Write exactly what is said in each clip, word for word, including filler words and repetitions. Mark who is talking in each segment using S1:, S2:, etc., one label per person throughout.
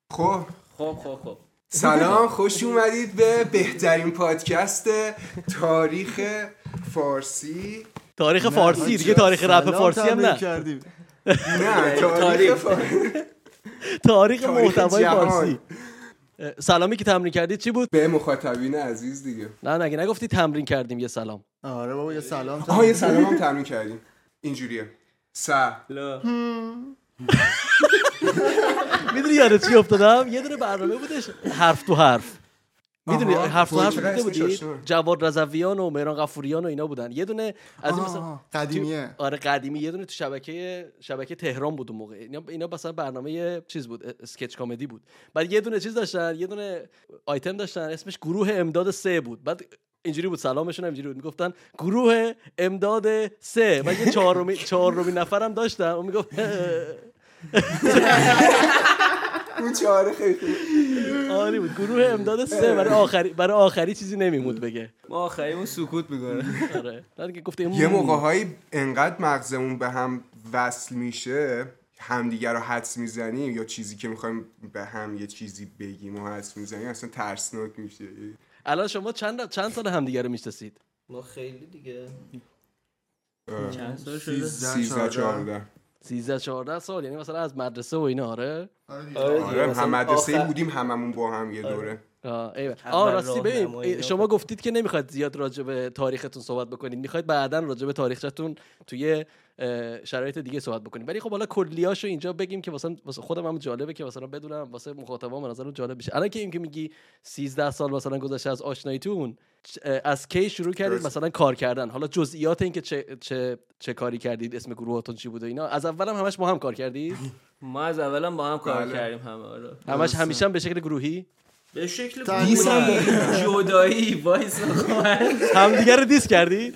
S1: خب
S2: خب خب خب
S1: سلام، خوش اومدید به بهترین پادکست تاریخ فارسی.
S3: تاریخ فارسی دیگه، تاریخ رپ فارسی هم نه.
S1: نه تاریخ فارسی،
S3: تاریخ محتوای فارسی. سلامی که تمرین کردید چی بود؟
S1: به مخاطبین عزیز دیگه.
S3: نه نگه نگفتی تمرین کردیم یه سلام.
S4: آره بابا یه سلام.
S1: آها یه سلام هم تمرین کردیم. اینجوریه. سلام.
S3: میدونی یاد چی افتادم؟ یه دونه برنامه بودش حرف تو حرف. میدونی حرف تو حرف دیده بودی؟ جواد رضویان و مهران غفوریان و اینا بودن. یه دونه از این مثلا
S4: قدیمیه.
S3: آره قدیمی، یه دونه تو شبکه شبکه تهران بود اون موقع. اینا اینا مثلا برنامه چیز بود، اسکچ کمدی بود. بعد یه دونه چیز داشتن، یه دونه آیتم داشتن اسمش گروه امداد سه بود. بعد اینجوری بود سلامشون اینجوری بود، میگفتن گروه امداد سه. بعد یه چهارمی چهارمی نفرم داشتن اون میگفت
S1: اون چهاره خیلی
S3: آره بود گروه امداد سه. برای آخری برای آخری چیزی نمیموند بگه،
S2: ما آخری اون سکوت میکنه.
S3: آره دیگه گفتیم
S1: یه موقع‌هایی انقدر مغزمون به هم وصل میشه، همدیگه رو حدس میزنیم یا چیزی که میخوایم به هم یه چیزی بگیم و حدس میزنیم اصلا ترسناک میشه.
S3: الان شما چند چند سال همدیگه رو میشناسید؟
S2: ما خیلی دیگه
S1: چند
S2: سال شده؟
S1: سیزده چهارده
S3: سیزده چهارده سال، یعنی مثلا از مدرسه و اینا. آره
S1: آره هم مدرسه آخر... بودیم هممون با هم یه دوره.
S3: آه ایوه. آه راستی ببین شما گفتید که نمیخواید زیاد راجع به تاریختون صحبت بکنید، میخواید بعداً راجع به تاریختون توی شرایط دیگه صحبت بکنید. ولی خب حالا کلیاشو اینجا بگیم که مثلا واسه خودم هم جالبه که مثلا بدونم، واسه مخاطبام به نظرم جالب بشه. الان که این که میگی سیزده سال مثلا گذشته از آشناییتون، از کی شروع کردید مثلا کار کردن؟ حالا جزئیات این که چه چه چه کاری کردید، اسم گروهاتون چی بود و اینا. از اولم همش با هم کار کردید؟
S2: ما از اولم با هم کار کردیم همه. آره
S3: همش همیشه هم به شکل گروهی؟
S2: به شکل گروهی جدایی وایس
S3: هم دیگه رو دیس کردید؟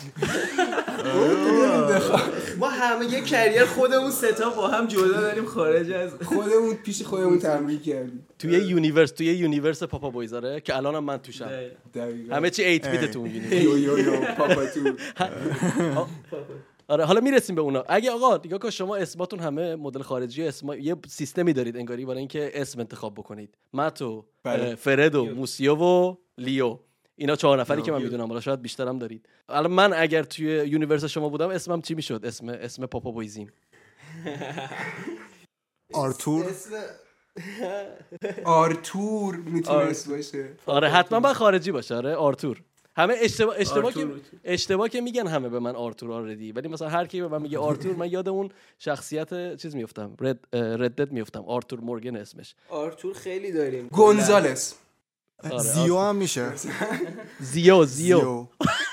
S2: ما همه یه کریر خودمون سه تا با هم جدا داریم خارج از
S1: خودمون پیش خودمون تمرین کردیم
S3: توی یونیورس توی یونیورس پاپا بویز. آره که الانم من توشم. همه چی هشت بیت تو اون
S1: یو یو یو پاپا تو.
S3: آره حالا میرسیم به اونا. اگه آقا دیگه که شما اسماتون همه مدل خارجی، اسم یه سیستمی دارید انگاری برای اینکه اسم انتخاب بکنید. ماتو، فرد و موسیو و لیو، اینا چهار نفری که من میدونم، حالا شاید بیشتر هم دارید. الان من اگر توی یونیورس شما بودم اسمم چی میشد؟ اسم اسم پاپا بویزیم
S4: آرتور.
S1: آرتور میتونست باشه.
S3: آره حتما باید خارجی باشه. آره آرتور. همه اشتباه اشتباه که اشتباه که میگن همه به من آرتور آردی، ولی مثلا هر کی به من میگه آرتور من یاد اون شخصیت چیز میافتم، رد ردد میافتم. آرتور مورگن اسمش.
S2: آرتور خیلی داریم.
S1: گونزالس.
S4: زیو هم میشه.
S3: زیو زیو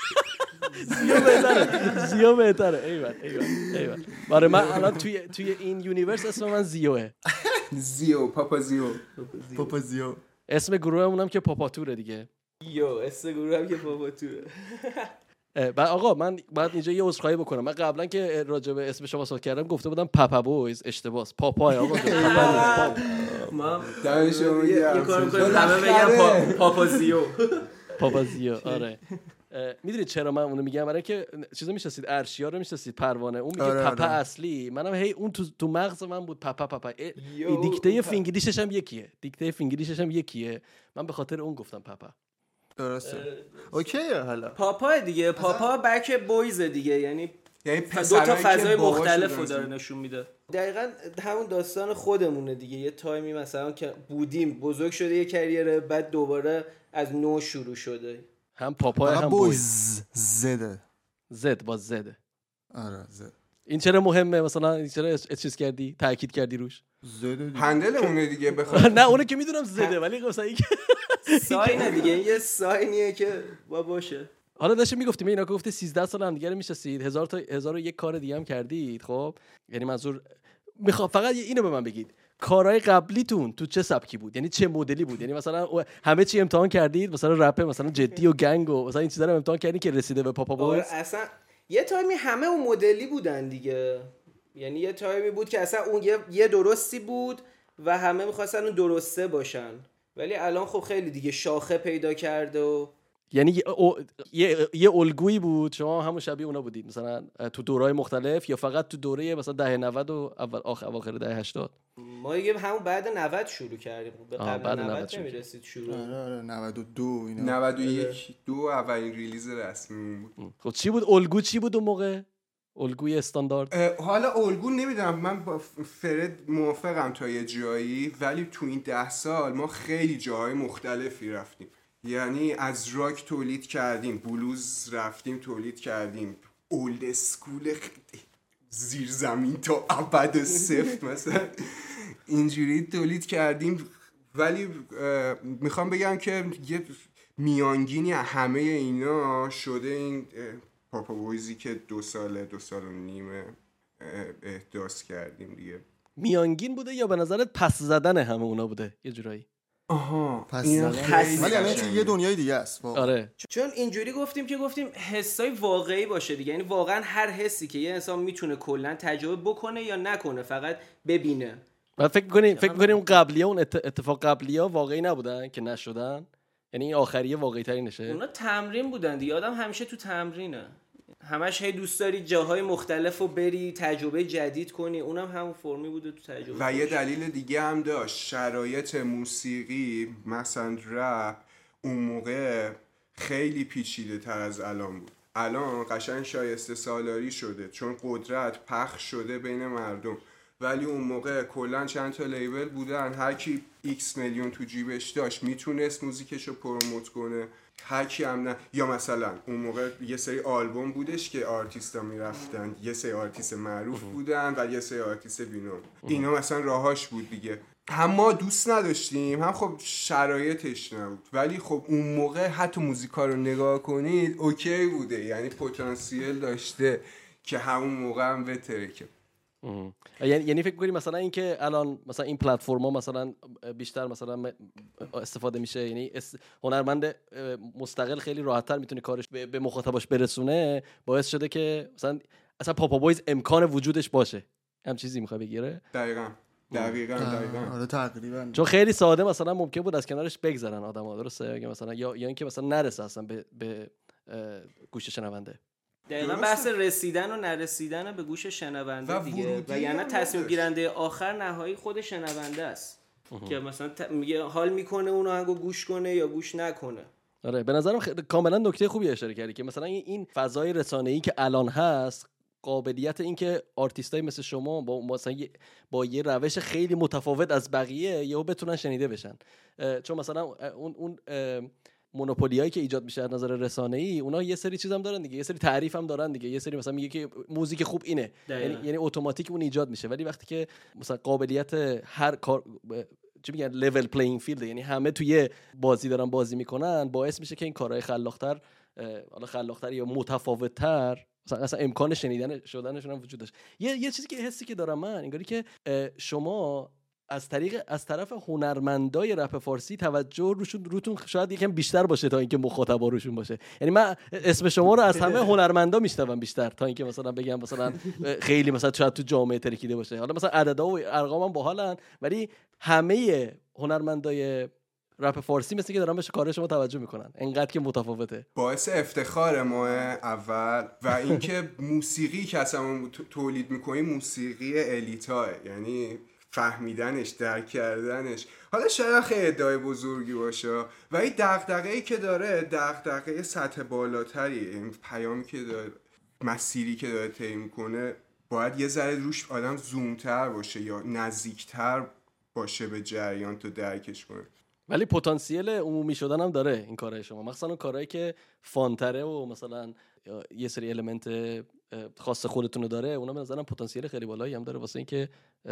S3: زیو بهتره. زیو بهتره. ایول ایول ایول. برای من الان توی توی این یونیورس اسم من زیوه.
S1: زیو پاپا زیو
S4: پاپا زیو.
S3: اسم گروهمونم که پاپاتوره دیگه.
S2: یو اسم گروهم که پاپاتوره.
S3: بعد آقا من بعد اینجا یه عذرخواهی بکنم. من قبلا که راجع به اسم شما صحبت کردم گفته بودم پاپا بویز، اشتباهه. پاپا آقا پاپا.
S2: ما
S1: دانشو
S2: یه کار کنیم همه بگم پاپا زیو.
S3: پاپا زیو. آره میدونید چرا من اونو میگم؟ برای که چیزا میشناسید، ارشیا رو میشناسید، پروانه، اون میگه
S4: آره
S3: پاپا
S4: آره.
S3: اصلی منم هی اون تو تو مغز من بود پاپا پاپا. دیکته فینگلیشش هم یکیه، دیکته فینگلیشش هم یکیه. من به خاطر اون گفتم پاپا.
S4: درسته. اوکیه. حالا
S2: پاپا دیگه، پاپا بک بویز دیگه، یعنی
S1: یعنی
S2: دو تا فضای مختلفو داره نشون میده. دقیقاً همون داستان خودمونه دیگه. یه تایمی مثلا که بودیم بزرگ شده یه کریره، بعد دوباره از نو شروع شده.
S3: هم پاپا هم بویز.
S4: زده
S3: زد با زده.
S4: آره زد.
S3: این چرا مهمه؟ مثلا چرا چیز کردی، تاکید کردی روش؟
S4: زده
S1: هندل اونه دیگه بخواد.
S3: نه اونو که میدونم زده، ولی مثلا این
S2: ساینه دیگه، یه ساینیه که با باشه.
S3: حالا داشتیم میگفتیم اینا که گفته سیزده سال هم دیگه رو میشناسید، هزار تا هزار و یک کار دیگه هم کردید. خب یعنی منظور میخوام فقط اینو به من بگید، کارهای قبلیتون تو چه سبکی بود؟ یعنی چه مدلی بود؟ یعنی مثلا همه چی امتحان کردید؟ مثلا رپ مثلا جدی و گنگ و مثلا این چیزا رو امتحان کردید که رسیده به پاپا بویز؟
S2: اصلا یه تایمی همه اون مدلی بودن دیگه. یعنی یه تایمی بود که اصلا اون یه, یه درستی بود و همه می‌خواستن اون درسته باشن، ولی الان خب خیلی دیگه شاخه پیدا کرده و
S3: یعنی یه یه الگویی بود، شما همون شبیه اونا بودید مثلا تو دورهای مختلف، یا فقط تو دوره مثلا دهه نود و اول آخر اواخر دهه هشتاد؟
S2: ما دیگه همون بعد نود شروع کردیم، به قبل نود نمی‌رسید شروع.
S4: آره آره نود و دو اینا،
S1: نود و یک دو اولین ریلیز رسمی بود.
S3: خب چی بود الگو؟ چی بود اون موقع الگوی استاندارد؟
S1: حالا الگو نمیدونم، من با فرد موافقم تا یه جایی، ولی تو این ده سال ما خیلی جاهای مختلفی رفتیم. یعنی از راک تولید کردیم، بلوز رفتیم تولید کردیم، اولد اسکول زیر زمین تا ابد صفر مثلا اینجوری تولید کردیم. ولی میخوام بگم که یه میانگینی همه اینا شده این پاپا بویزی که دو ساله دو سال و نیمه احداث کردیم دیگه.
S3: میانگین بوده یا به نظرت پس زدن همه اونا بوده یه جورایی؟
S1: آها
S4: پس زدن، ولی همین یه دنیای دیگه است.
S3: آره
S2: چون اینجوری گفتیم که گفتیم حسای واقعی باشه دیگه، یعنی واقعا هر حسی که یه انسان میتونه کلا تجربه بکنه یا نکنه، فقط ببینه.
S3: و فکر کنیم فکر کنیم اون قبلیه، اون اتفاق قبلیه واقعی نبودن که نشدن، یعنی این آخریه واقعی تری نشه.
S2: اونا تمرین بودن دیگه، آدم همیشه تو تمرینه، همش هی دوست داری جاهای مختلف رو بری تجربه جدید کنی، اونم هم همون فرمی بوده تو تجربه.
S1: و یه دلیل دیگه هم داشت، شرایط موسیقی مثلا رپ اون موقع خیلی پیچیده تر از الان بود. الان قشنگ شایسته سالاری شده چون قدرت پخش شده بین مردم، ولی اون موقع کلن چند تا لیبل بودن، هر کی ایکس میلیون تو جیبش داشت میتونست موزیکشو پروموت کنه، هر کی هم نه. یا مثلا اون موقع یه سری آلبوم بودش که آرتیستا میرفتن، یه سری آرتیست معروف بودن و یه سری آرتیست بینام، اینا مثلا راهاش بود دیگه. هم ما دوست نداشتیم، هم خب شرایطش نبود، ولی خب اون موقع حتی موزیکا رو نگاه کنید اوکی بوده، یعنی پتانسیل داشته که همون موقع هم بترکه.
S3: یعنی یعنی فکر کنید مثلا اینکه الان مثلا این پلتفرم‌ها مثلا بیشتر مثلا استفاده میشه، یعنی هنرمند مستقل خیلی راحت‌تر میتونه کارش به مخاطباش برسونه، باعث شده که مثلا اصلا پاپا بویز امکان وجودش باشه. هم چیزی میخوای بگیره؟
S1: دقیقاً دقیقاً دقیقاً
S4: آره تقریبا.
S3: چون خیلی ساده مثلا ممکن بود از کنارش بگذرن آدم‌ها، درسته؟ یا مثلا یا یا اینکه مثلا نرسه اصلا به به گوش شنونده.
S2: دقیقاً بحث رسیدن و نرسیدن به گوش شنونده دیگه، و یعنی تصمیم گیرنده آخر نهایی خود شنونده است که مثلا میگه حال میکنه اون آهنگو گوش کنه یا گوش نکنه.
S3: آره به نظرم خ... کاملا نکته خوبی اشاره کردی که مثلا این فضای رسانه‌ای که الان هست، قابلیت این که آرتیستای مثل شما با مثلا با یه روش خیلی متفاوت از بقیه یهو بتونن شنیده بشن. چون مثلا اون اون مونوپولیایی که ایجاد میشه از نظر رسانه‌ای، اونا یه سری چیزام دارن دیگه، یه سری تعریف هم دارن دیگه، یه سری مثلا میگه که موزیک خوب اینه، یعنی یعنی اتوماتیک اون ایجاد میشه. ولی وقتی که مثلا قابلیت هر کار چی میگن لول پلیینگ فیلد، یعنی همه توی بازی دارن بازی میکنن، باعث میشه که این کارهای خلاق‌تر، حالا خلاق‌تر یا متفاوت‌تر، مثلا اصلا امکان شنیدن شدنشون هم وجود داشت. یه یه چیزی که حسی که دارم من انگاری که شما از طریق از طرف هنرمندای رپ فارسی توجه روشون روتون شاید یکم بیشتر باشه تا اینکه مخاطبا روشون باشه. یعنی من اسم شما رو از همه هنرمندا میشنوم بیشتر تا اینکه مثلا بگم مثلا خیلی مثلا شاید تو جامعه ترکیده باشه. حالا مثلا عددا و ارقامم باحالن، ولی همه هنرمندای رپ فارسی مثل که دارن به کار شما توجه میکنن، انقدر که متفاوته.
S1: باعث افتخار ما اول، و اینکه موسیقی که اصلا تولید میکنیم موسیقی الیتا، یعنی فهمیدنش، درک کردنش. حالا شاید خیلی ادعای بزرگی باشه، و این دغدغه‌ای که داره دغدغه سطح بالاتری، این پیامی که داره، مسیری که داره طی میکنه، باید یه ذره روش آدم زومتر باشه یا نزدیکتر باشه به جریان تا درکش کنه.
S3: ولی پتانسیل عمومی شدن هم داره این کارهای شما، مثلا اون کارهایی که فانتره و مثلا یه سری المنت خاص خودتون رو داره، اونا به نظرم پتانسیل خیلی بالایی هم داره واسه اینکه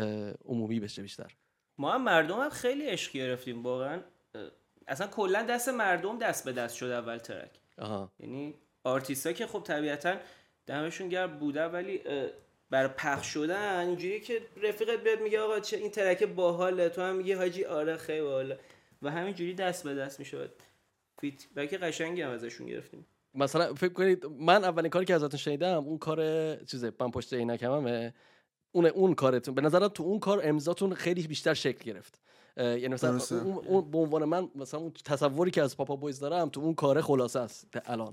S3: عمومی بشه بیشتر.
S2: ما هم مردم هم خیلی عشق گرفتیم واقعا، اصلا کلا دست مردم دست به دست شد اول ترک.
S3: آها.
S2: یعنی آرتیستا که خب طبیعتا دمشون گرم بوده، ولی برای پخش شدن اینجوری که رفیقت بیاد میگه آقا چه این ترک باحاله، تو هم میگی حاجی آره خیلی باحاله، و همینجوری دست به دست میشد. فیدبک قشنگی هم ازشون گرفتیم.
S3: مثلا فکر کنید من اولین کاری که ازتون شنیدم اون کار چیزه من پشت عینکمه، اون اون کارتون به نظرم تو اون کار امضاتون خیلی بیشتر شکل گرفت. یعنی مثلا اون, اون به عنوان من مثلا اون تصوری که از پاپا بویز دارم تو اون کار خلاصه است الان.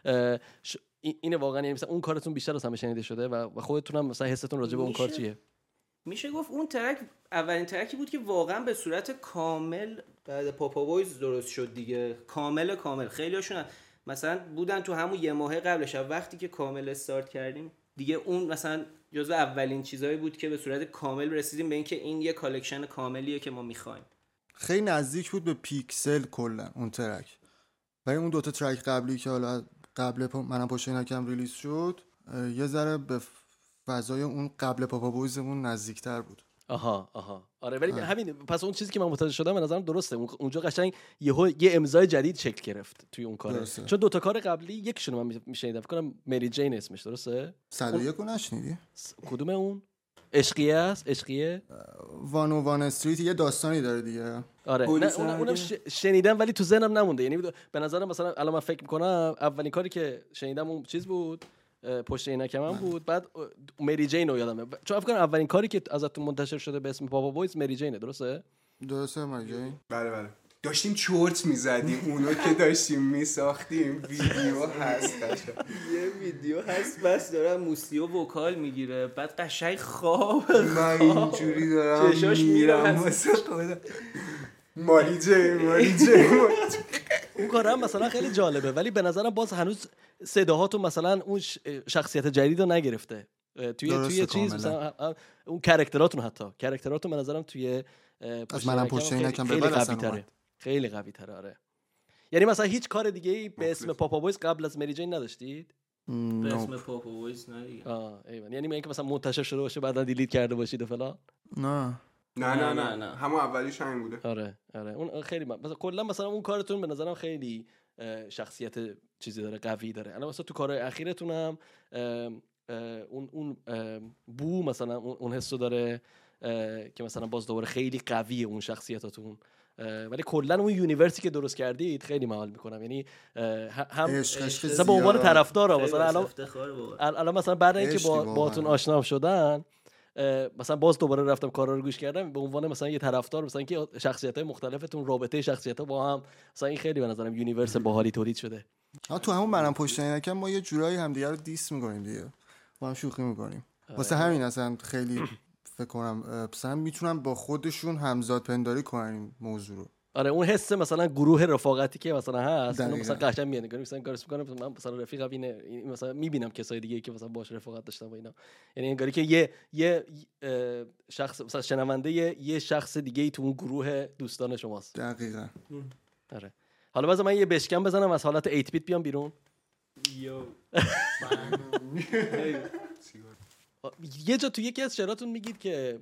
S3: اینه واقعا، یعنی مثلا اون کارتون بیشتر از همه شنیده شده و خودتون هم مثلا حستون راجع به اون کار چیه؟
S2: میشه گفت اون ترک اولین ترکی بود که واقعا به صورت کامل بعد پاپا بویز درست شد دیگه، کامل کامل. خیلی هاشون مثلا بودن تو همون یه ماه قبلش، وقتی که کامل استارت کردیم دیگه اون مثلا جزو اولین چیزایی بود که به صورت کامل رسیدیم به اینکه این یه کالکشن کاملیه که ما میخوایم.
S4: خیلی نزدیک بود به پیکسل کلا اون ترک، ولی اون دوتا ترک قبلی که حالا قبل پا... منم پشت اینکم ریلیز شد یه ذره به فضای اون قبل پاپا بویزمون نزدیکتر بود.
S3: آها آها آره، ولی همین پس اون چیزی که من متوجه شدم به نظرم درسته. اونجا قشنگ یهو یه امضای جدید شکل گرفت توی اون کار، چون دو تا کار قبلی یکیشون من میشنیدم فکر کنم مری جین اسمش درسته؟
S4: صد و یک رو نشنیدی؟
S3: کدوم اون؟ عشقیه است؟ عشقیه؟
S4: وان و وان استریت یه داستانی داره دیگه.
S3: آره نه اون اونم شنیدم ولی تو ذهنم نمونده. یعنی به نظرم مثلا الان من فکر میکنم اولین کاری که شنیدم اون چیز بود، پشت عینک من بود. بعد مری جین رو یادمه، چون فکر کنم اولین کاری که ازتون منتشر شده به اسم پاپا بویز مری جینه. درسته؟
S4: درسته مری جین.
S1: بله بله داشتیم چورت میزدیم اونو که داشتیم میساختیم. ویدیو هست قشنگ،
S2: یه ویدیو هست بس دارم موسیقی و وکال میگیره، بعد قشنگ خواب
S1: من اینجوری دارم
S2: چشاش
S1: میرم واسه خدا ماری جین ماری جین.
S3: اون کارم مثلا خیلی جالبه، ولی به نظرم باز هنوز صداهاتون مثلا اون شخصیت جدید رو نگرفته توی توی چیز مثلا اون کاراکتراتون، حتی کاراکتراتون به نظرم توی
S4: از منم پشت اینکم به
S3: قوی تره، خیلی قوی تره. آره یعنی مثلا هیچ کار دیگه ای به اسم پاپا بویز قبل از مری جین نداشتید؟
S2: به اسم پاپا بویز نه دیگه.
S3: آه ایوان، یعنی اینکه مثلا منتشر شده باشه بعدا دیلیت کرده باشید و فلان؟
S4: نه
S1: نه نه نه نه همون اولیش همین بوده.
S3: آره آره اون خیلی مثلا کلا مثلا اون کارتون به نظرم خیلی شخصیت چیزی داره، قوی داره. الان مثلا تو کارهای اخیرتون هم اون اون بو مثلا اون حسو داره که مثلا باز دوباره خیلی قویه اون شخصیتاتون، ولی کلا اون یونیورسی که درست کردید خیلی مال میکنم. یعنی هم مثلا به عنوان طرفدار مثلا الان الان مثلا بعد اینکه با باهاتون آشنا شدن مثلا باز دوباره رفتم کارا رو گوش کردم به عنوان مثلا یه طرفدار، مثلا اینکه شخصیت‌های مختلفتون رابطه شخصیت‌ها با هم مثلا این خیلی به نظرم یونیورس باحالی تولید شده.
S4: ها تو همون منم پشت عینکم ما یه جورایی همدیگه رو دیس می‌کنیم دیگه، با هم شوخی می‌کنیم. واسه همین اصلا خیلی فکر کنم مثلا میتونم با خودشون همزاد پنداری کنن موضوع رو.
S3: آره اون حس مثلا گروه رفاقتی که مثلا هست اون مثلا قشنگ میاد نگاه مثلا کارش میکنم من مثلا رفیقم اینه مثلا میبینم کسای دیگه که مثلا باهاش رفاقت داشتن و اینا، یعنی انگاری که یه یه شخص مثلا شنونده یه, یه شخص دیگه ای تو اون گروه دوستان شماست.
S4: دقیقاً.
S3: آره حالا بذار من یه بشکن بزنم از حالت هشت بیت بیام بیرون. یو یه جا تو یکی از شعراتون میگید که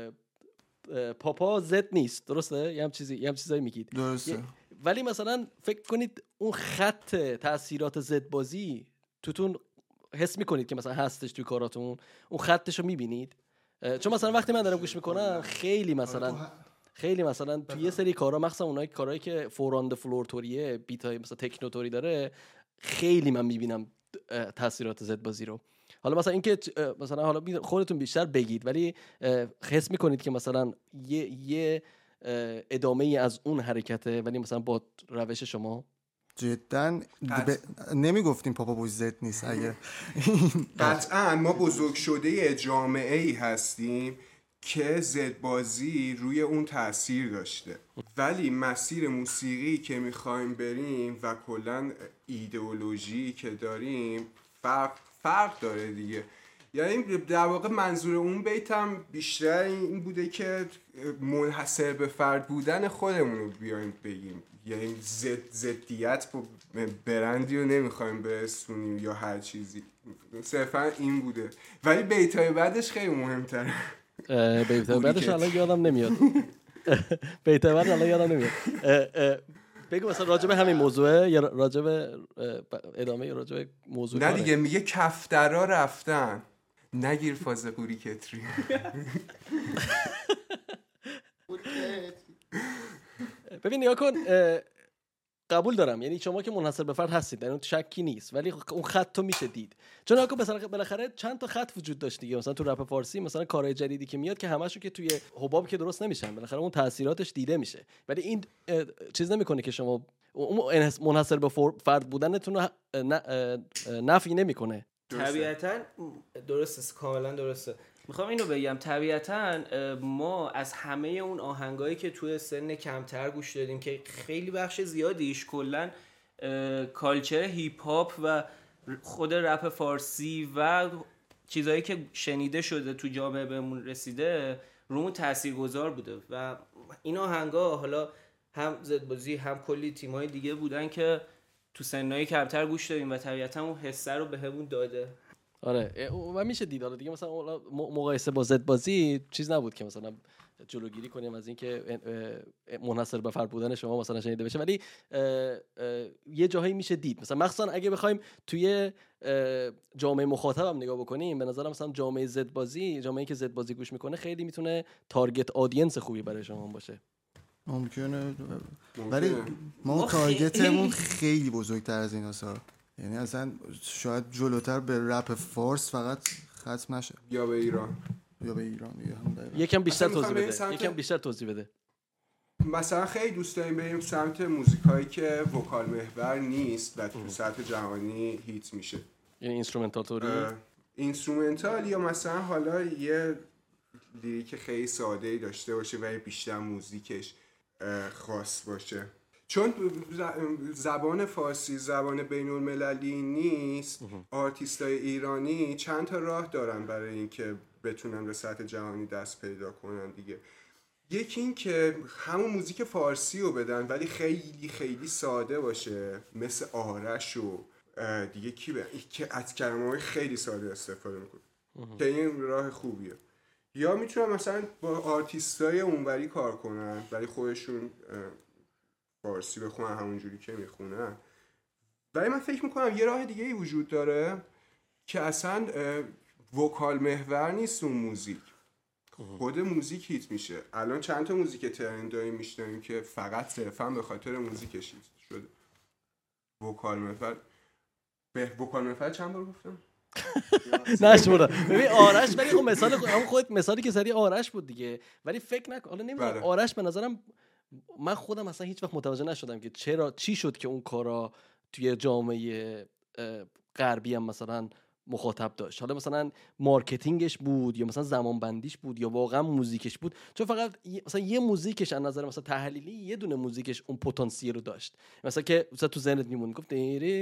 S3: پاپا زد نیست، درسته؟ یه هم چیزی یه هم چیزایی میگید.
S4: درسته.
S3: ولی مثلا فکر کنید اون خط تاثیرات زد بازی توتون حس میکنید که مثلا هستش توی کاراتون، اون خطشو میبینید؟ چون مثلا وقتی من دارم گوش میکنم خیلی مثلا خیلی مثلا توی یه سری کارا مخصوصا اونایی کارهایی که فوراند فلور توریه، بیتای مثلا تکنو توری داره، خیلی من میبینم تاثیرات زد بازی رو. حالا مثلا اینکه مثلا حالا خودتون بیشتر بگید، ولی حس میکنید که مثلا یه یه ادامه ای از اون حرکته ولی مثلا با روش شما؟
S4: جدا ب... نمیگفتیم پاپا بویز زد نیست. اگه
S1: قطعا ما بزرگ شده جامعه ای هستیم که زد بازی روی اون تأثیر داشته، ولی مسیر موسیقی که میخوایم بریم و کلا ایدئولوژی که داریم فرق فرق داره دیگه. یعنی در واقع منظور اون بیتم بیشتر این بوده که منحصر به فرد بودن خودمون رو بیایم بگیم، یعنی زد زدیت با برندی رو نمیخوایم برسونیم یا هر چیزی، صرفا این بوده. ولی بیتای بعدش خیلی مهمتره.
S3: بیتای بعدش الان یادم نمیاد. بیتای بعد الان یادم نمیاد. بگو مثلا راجب همین موضوعه یا راجب ادامه یا راجب موضوع؟
S1: نه دیگه میگه کفترا رفتن نگیر فاز قوری کتری.
S3: ببین نگاه کن قبول دارم، یعنی شما که منحصر به فرد هستید در اون شکی نیست، ولی اون خط تو میشه دید. چون آقا مثلا بالاخره چند تا خط وجود داشت دیگه، مثلا تو رپ فارسی مثلا کارهای جدیدی که میاد که همشو که توی حباب که درست نمیشن، بالاخره اون تاثیراتش دیده میشه. ولی این چیز نمیکنه که شما اون منحصر به فرد بودنتون رو نفی نمیکنه.
S2: طبیعتاً درسته، کاملا درسته. میخوام اینو بگم، طبیعتاً ما از همه اون آهنگایی که توی سن کمتر گوش دادیم که خیلی بخش زیادیش کلاً کالچر هیپ هاپ و خود رپ فارسی و چیزایی که شنیده شده تو جامعه بهمون رسیده رومون تاثیرگذار بوده و این آهنگا حالا هم زدبازی هم کلی تیمای دیگه بودن که تو سنای کمتر گوش دادیم و طبیعتاً اون حسه رو بهمون داده.
S3: آره و میشه دید. حالا دیگه مثلا مقایسه با زدبازی چیز نبود که مثلا جلوگیری کنیم از اینکه منحصر به فرد بودن شما مثلا شنیده بشه، ولی یه جاهایی میشه دید. مثلا مخصوصا اگه بخوایم توی جامعه مخاطب هم نگاه بکنیم، به نظرم مثلا جامعه زدبازی، جامعه‌ای که زدبازی گوش میکنه خیلی میتونه تارگت آدینس خوبی برای شما باشه.
S4: ممکنه، ولی ما تارگتمون خیلی بزرگتر از ایناست، یعنی اصلا شاید جلوتر به رپ فارس فقط ختم نشه،
S1: یا به ایران
S4: یا به ایران دیگه هم داره.
S3: یکم بیشتر توضیح بده سمت... یکم بیشتر توضیح بده.
S1: مثلا خیلی دوست داریم بریم سمت موزیکایی که وکال محور نیست و تو سطح جهانی هیت میشه،
S3: یعنی اینسترومنتال توری،
S1: اینسترومنتال یا مثلا حالا یه لیریک خیلی ساده‌ای داشته باشه ولی بیشتر موزیکش خاص باشه. چون زبان فارسی زبان بین‌المللی نیست، آرتیستای ایرانی چند تا راه دارن برای اینکه بتونن به سطح جهانی دست پیدا کنن دیگه. یکی این که همون موزیک فارسی رو بدن ولی خیلی خیلی ساده باشه، مثل آرش و دیگه کی به که از کلمه‌های خیلی ساده استفاده میکنه که این راه خوبیه. یا میتونن مثلا با آرتیستای اونوری کار کنن ولی خودشون فارسی بخونن همونجوری که میخونن. ولی من فکر میکنم یه راه دیگه ای وجود داره که اصلا وکال محور نیست اون موزیک، خود موزیک هیت میشه. الان چند تا موزیک ترندایی میشنویم که فقط صرفا به خاطر موزیکش هیت شده. وکال محور به وکال محور چند بار گفتم؟
S3: نشورا. ببین آرش، ولی خب مثال همون خودت مثالی که زدی آرش بود دیگه، ولی فکر نکن حالا نمیدونم آرش به نظرم من خودم اصلا هیچ وقت متوجه نشدم که چرا چی شد که اون کارا توی جامعه غربی هم مثلا مخاطب داشت. حالا مثلا مارکتینگش بود یا مثلا زمان بندیش بود یا واقعا موزیکش بود، چون فقط مثلا یه موزیکش از نظر مثلا تحلیلی یه دونه موزیکش اون پتانسیل رو داشت، مثلا که مثلا تو ذهنت میمون گفت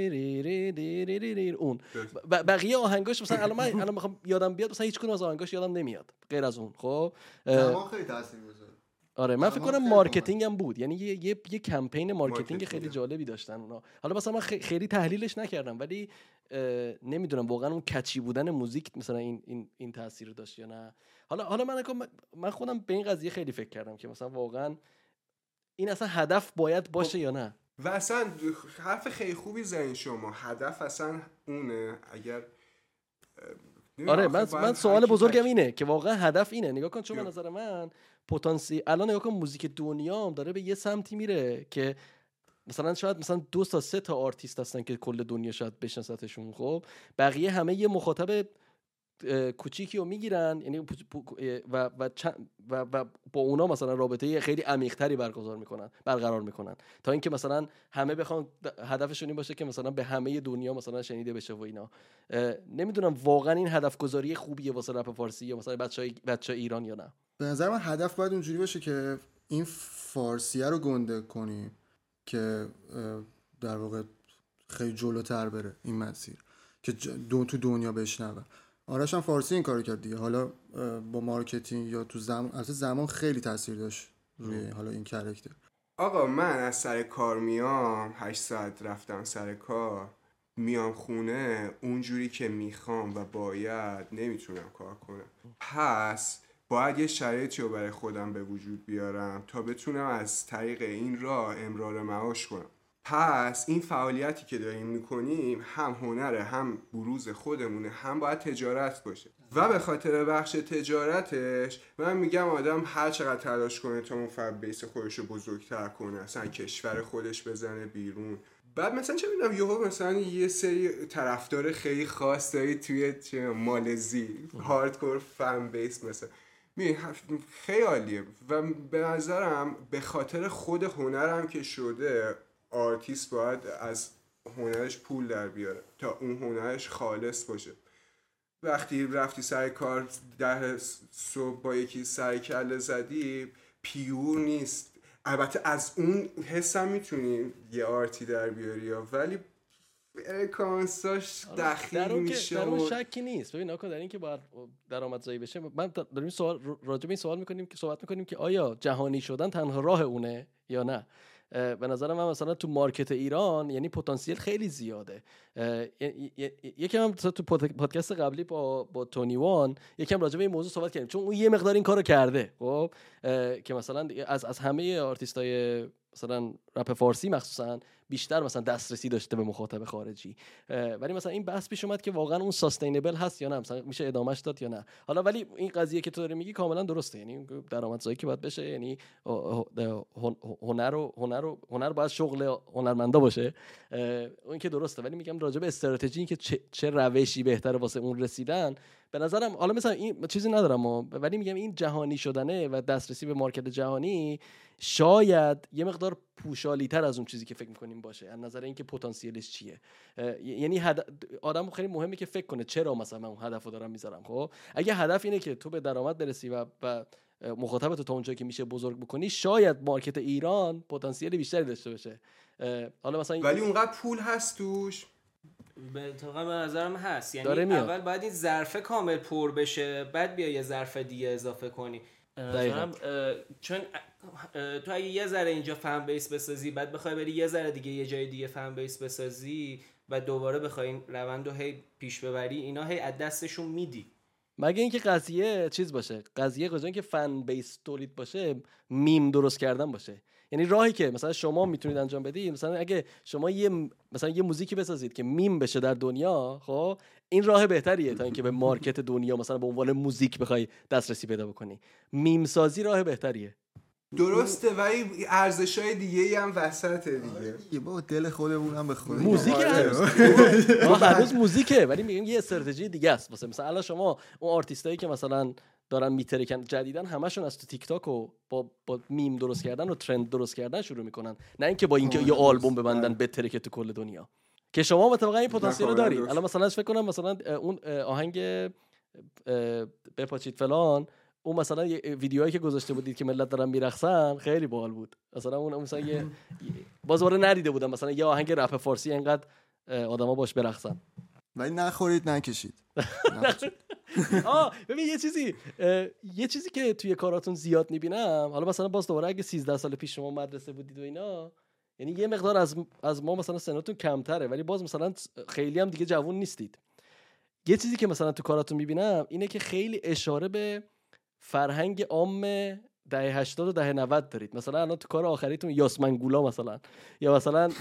S3: اون بقیه آهنگاش مثلا الان من الان میخوام یادم بیاد مثلا هیچ کدوم از آهنگاش یادم نمیاد غیر از اون. خب
S4: زمان خیلی تاثیرگذاره.
S3: آره من فکر کنم مارکتینگ هم بود، یعنی یه یه, یه کمپین مارکتینگ خیلی جالبی داشتن اونا. حالا مثلا من خیلی تحلیلش نکردم ولی نمیدونم واقعا اون کچی بودن موزیک مثلا این این این تاثیر داشت یا نه. حالا حالا من من خودم به این قضیه خیلی فکر کردم که مثلا واقعا این اصلا هدف باید باشه یا نه.
S1: و اصلا حرف خیلی خوبی زدین شما، هدف اصلا اونه. اگر
S3: آره من من سوال بزرگم اینه که واقعا هدف اینه. نگاه کن چون به نظر من پتانسیل الان نگاه کن موزیک دنیا هم داره به یه سمتی میره که مثلا شاید مثلا دو تا سه تا آرتیست هستن که کل دنیا شاید بشناستشون، خب بقیه همه یه مخاطب کوچیکی رو میگیرن، یعنی و و, و و با اونا مثلا رابطه خیلی عمیق‌تری برگزار میکنن برقرار میکنن تا اینکه مثلا همه بخوان هدفشون این باشه که مثلا به همه دنیا مثلا شنیده بشه و اینا. نمیدونم واقعا این هدف گذاری خوبیه واسه رپ فارسی یا مثلا بچهای بچه ایران یا نه.
S4: به نظر من هدف باید اونجوری باشه که این فارسیه رو گنده کنیم که در واقع خیلی جلوتر بره این مسیر که دو تو دنیا بشنوه. آرش هم فارسی این کارو کرد دیگه، حالا با مارکتینگ یا تو زمان البته زمان خیلی تاثیر داشت روی حالا این کاراکتر.
S1: آقا من از سر کار میام، هشت ساعت رفتم سر کار، میام خونه اونجوری که میخوام و باید نمیتونم کار کنم. پس باید یه شرایطی رو برای خودم به وجود بیارم تا بتونم از طریق این راه امرار معاش کنم. پس این فعالیتی که داریم میکنیم هم هنره، هم بروز خودمونه، هم باید تجارت باشه. و به خاطر بخش تجارتش من میگم آدم هر چقدر تلاش کنه تا اون فن بیس خودش رو بزرگتر کنه، اصلا کشور خودش بزنه بیرون، بعد مثلا چه میدونم یهو مثلا یه سری طرفدار خیلی خاص داری توی چه مالزی هاردکور فن بیس مثلا می خیلی عالیه. و به نظرم به خاطر خود هنرم که شده آرتیست باید از هنرش پول در بیاره تا اون هنرش خالص باشه. وقتی رفتی سر کار ده صبح با یکی سر کله زدی پیور نیست. البته از اون حسم میتونی یه آرتی در بیاری، ولی فرکانساش دخیل میشه.
S3: در اون شکی نیست. ببین آقا در این که باید درآمدزایی بشه، من داریم سوال راجع به این سوال میکنیم که صحبت میکنیم که آیا جهانی شدن تنها راه اونه یا نه. به نظر من مثلا تو مارکت ایران یعنی پتانسیل خیلی زیاده. یکم هم تو پادکست قبلی با با تونی وان یکم راجع به این موضوع صحبت کردیم، چون اون یه مقدار این کارو کرده. خب که مثلا از از همه آرتیستای مثلا رپ فارسی مخصوصا بیشتر مثلا دسترسی داشته به مخاطب خارجی، ولی مثلا این بحث پیش اومد که واقعا اون ساستینبل هست یا نه، مثلا میشه ادامهش داد یا نه. حالا ولی این قضیه که تو داری میگی کاملا درسته، یعنی درآمدزایی که باید بشه، یعنی هنر و هنر و هنر باید شغل هنرمندا باشه، اون که درسته. ولی میگم راجع به استراتژی که چه, چه روشی بهتره واسه اون رسیدن، به نظرم حالا مثلا این چیزی ندارم، ولی میگم این جهانی شدنه و دسترسی به مارکت جهانی شاید یه مقدار پوشالی‌تر از اون چیزی که فکر می‌کنیم باشه، از نظر اینکه پتانسیلش چیه. یعنی هد... آدم خیلی مهمه که فکر کنه چرا مثلا من اون هدفو دارم میذارم. خب اگه هدف اینه که تو به درآمد برسی و و مخاطبت تا اونجایی که میشه بزرگ بکنی، شاید مارکت ایران پتانسیل بیشتری داشته باشه. حالا مثلا
S1: ولی اونقدر پول هست توش؟
S2: به طبع به نظرم هست. یعنی اول باید این ظرفه کامل پر بشه، بعد بیا یه ظرف دیگه اضافه کنی. دقیقاً. چون تو اگه یه ذره اینجا فن بیس بسازی، بعد بخوای بری یه ذره دیگه یه جای دیگه فن بیس بسازی و دوباره بخوای این روندو هی پیش ببری، اینا هی از دستشون میدی.
S3: مگه اینکه قضیه چیز باشه، قضیه قضیه اینکه فن بیس تولید باشه، میم درست کردن باشه. یعنی راهی که مثلا شما میتونید انجام بدید، مثلا اگه شما یه مثلا یه موزیکی بسازید که میم بشه در دنیا، خب این راه بهتریه تا اینکه به مارکت دنیا مثلا به عنوان موزیک بخوای دسترسی پیدا بکنی. میم سازی راه بهتریه.
S1: درسته، ولی ارزش‌های دیگه‌ای هم وسطه دیگه.
S4: یه با دل خودمون هم به خود
S3: موزیک هنوز هنوز موزیکه، ولی میگم یه استراتژی دیگه است. مثلا مثلا الان شما اون آرتیستایی که مثلا دارن میترکن جدیدن، همشون از تو تیک تاک و با با میم درست کردن و ترند درست کردن شروع میکنن، نه اینکه با اینکه یه آلبوم ببندن بترکه تو کل دنیا. که شما مطابق این پتانسیل رو دارید. الان مثلا فکر کنم مثلا اون آهنگ بپاچید فلان، اون مثلا یه ویدیوهایی که گذاشته بودید که ملت دارن میرقصن خیلی باحال بود. مثلا اون مثلا یه باز دوباره ندیده بودم مثلا یه آهنگ رپ فارسی اینقدر آدما باش برقصن.
S4: ولی نخورید نکشید.
S3: آه ببین یه چیزی یه چیزی که توی کاراتون زیاد میبینم، حالا مثلا باز دوباره اگه سیزده سال پیش شما مدرسه بودید و اینا، یعنی یه مقدار از از ما مثلا سنتون کمتره، ولی باز مثلا خیلی هم دیگه جوون نیستید. یه چیزی که مثلا تو کاراتون میبینم اینه که خیلی اشاره به فرهنگ عام دهه هشتاد و دهه نود دارید. مثلا الان تو کار آخریتون یاسمنگولا مثلا، یا مثلا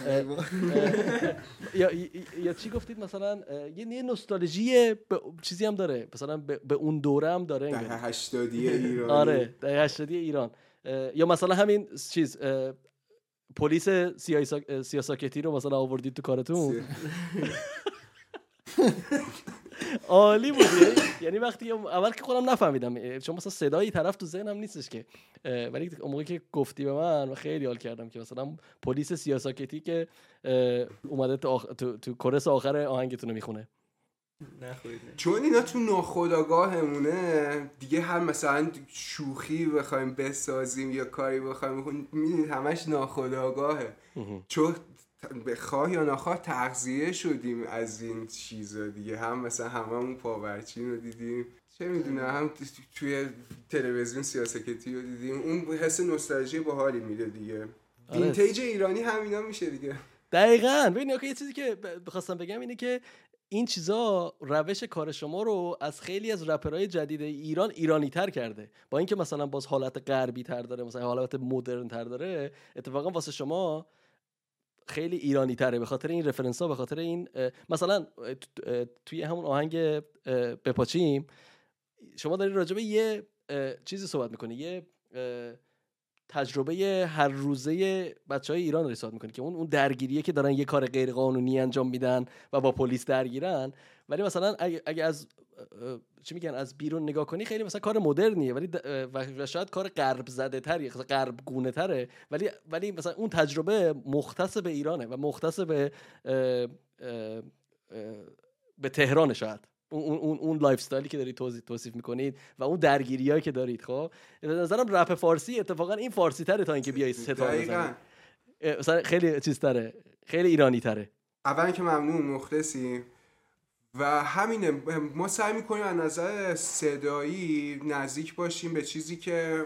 S3: یا یا چی گفتید، مثلا یه نوستالژی چیزی هم داره، مثلا به اون دوره هم داره،
S1: دهه هشتادی ایران.
S3: آره دهه هشتادی ایران. یا مثلا همین چیز پلیس سیاساکتی رو مثلا آوردید تو کارتون. عالی بود. یعنی وقتی اول که خودم نفهمیدم، چون مثلا صدایی طرف تو ذهنم نیستش که، ولی اون موقعی که گفتی به من خیلی حال کردم که مثلا پلیس سیاساکتی که اومده تو, آخ... تو... تو کورس آخر آهنگتون رو میخونه.
S2: نخوید نه.
S1: چون اینا تو ناخودآگاهمونه دیگه، هم مثلا شوخی بخوایم بسازیم یا کاری بخوایم بکنیم، میدونید همش ناخودآگاهه. چون بخواه یا نخواه تغذیه شدیم از این چیزا دیگه، هم مثلا هممون پاورچین رو دیدیم، چه میدونه، هم توی تلویزیون سیاساکتی رو دیدیم، اون حس نوستالژی باحالی میده دیگه. وینتیج ایرانی همینا میشه دیگه.
S3: دقیقاً. ببین یه چیزی که بخواستم بگم اینه که این چیزا روش کار شما رو از خیلی از رپرهای جدید ایران ایرانی تر کرده، با اینکه مثلا باز حالت غربی تر داره، مثلا حالت مدرن تر داره، اتفاقا واسه شما خیلی ایرانی تره، به خاطر این رفرنس ها، به خاطر این مثلا توی همون آهنگ بپاچیم شما داری راجع به یه چیزی صحبت میکنی، یه تجربه هر روزه بچهای ایران داری صحبت میکنی که اون اون درگیریه که دارن یه کار غیر قانونی انجام میدن و با پلیس درگیرن. ولی مثلا اگه, اگه از چی میگن از بیرون نگاه کنی خیلی مثلا کار مدرنیه، ولی و شاید کار غرب زده تری، غرب گونه تره، ولی ولی مثلا اون تجربه مختص به ایرانه و مختص به اه اه اه به تهران. شاید اون اون اون لایف استایلی که دارید توصیف توصیف میکنید و اون درگیریایی که دارید، خب به نظرم رپ فارسی اتفاقا این فارسی تره تا اینکه بیای ستار بزنی، مثلا خیلی چیز تره، خیلی ایرانی تره.
S1: اولا که ممنون، مخلصی. و همینه، ما سعی میکنیم از نظر صدایی نزدیک باشیم به چیزی که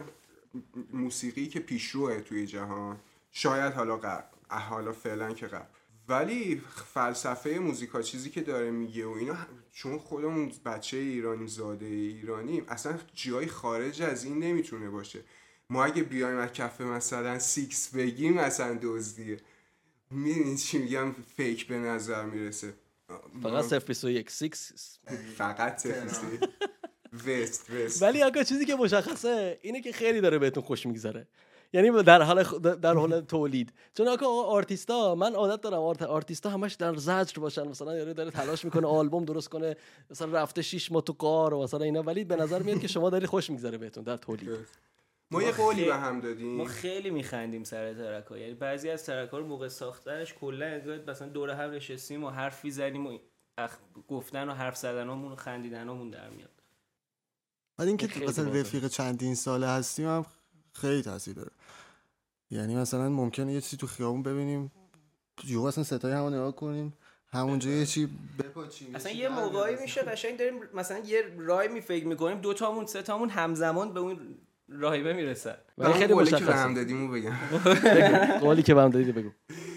S1: موسیقی که پیشروه توی جهان، شاید حالا غرب، حالا فعلا که غرب، ولی فلسفه موزیکا چیزی که داره میگه و اینا، چون خودمون بچه ایرانی زاده ایرانیم، اصلا جای خارج از این نمیتونه باشه. ما اگه بیایم از کف مثلا سیکس بگیم مثلا دزدیه، میدونید چی میگم، فیک به نظر میرسه.
S3: فقط صفر بیست و یک سیکس
S1: فقط صفر بیست و یک وست وست.
S3: ولی آقا چیزی که مشخصه اینه که خیلی داره بهتون خوش میگذره، یعنی در حال در حال تولید. چون آقا آرتیستا، من عادت دارم آرت آرتیستا همش در زجر باشن، مثلا یارو داره تلاش میکنه آلبوم درست کنه، مثلا رفته شش ماه تو قار و مثلا اینا، ولی به نظر میاد که شما داری خوش میگذره بهتون در تولید.
S1: ما یه قولی به هم دادیم،
S2: ما خیلی میخندیم سر ترک‌ها، یعنی بعضی از ترک‌ها رو موقع ساختنش کلا انگار مثلا دور هم نشستیم و حرف می‌زدیم و اخ... گفتن و حرف زدنامون و خندیدنامون در میاد.
S4: بعد اینکه مثلا رفیق چندین ساله هستیم هم خیلی تاثیر داره. یعنی مثلا ممکنه یه چیزی تو خیابون ببینیم، جو اصلا ستای همون نگاه کنیم، همونجا یه چی بپاچیم.
S2: اصلا یه موقعی میشه قشنگ داریم مثلا یه رای می فکر می‌کنیم، دو تامون سه تامون همزمان به اون راهیبه میرسن.
S3: ولی خیلی
S1: مشخصه.
S3: مشخصه.
S1: هم دادیمو بگم.
S3: قولی که بهم دادید بگو.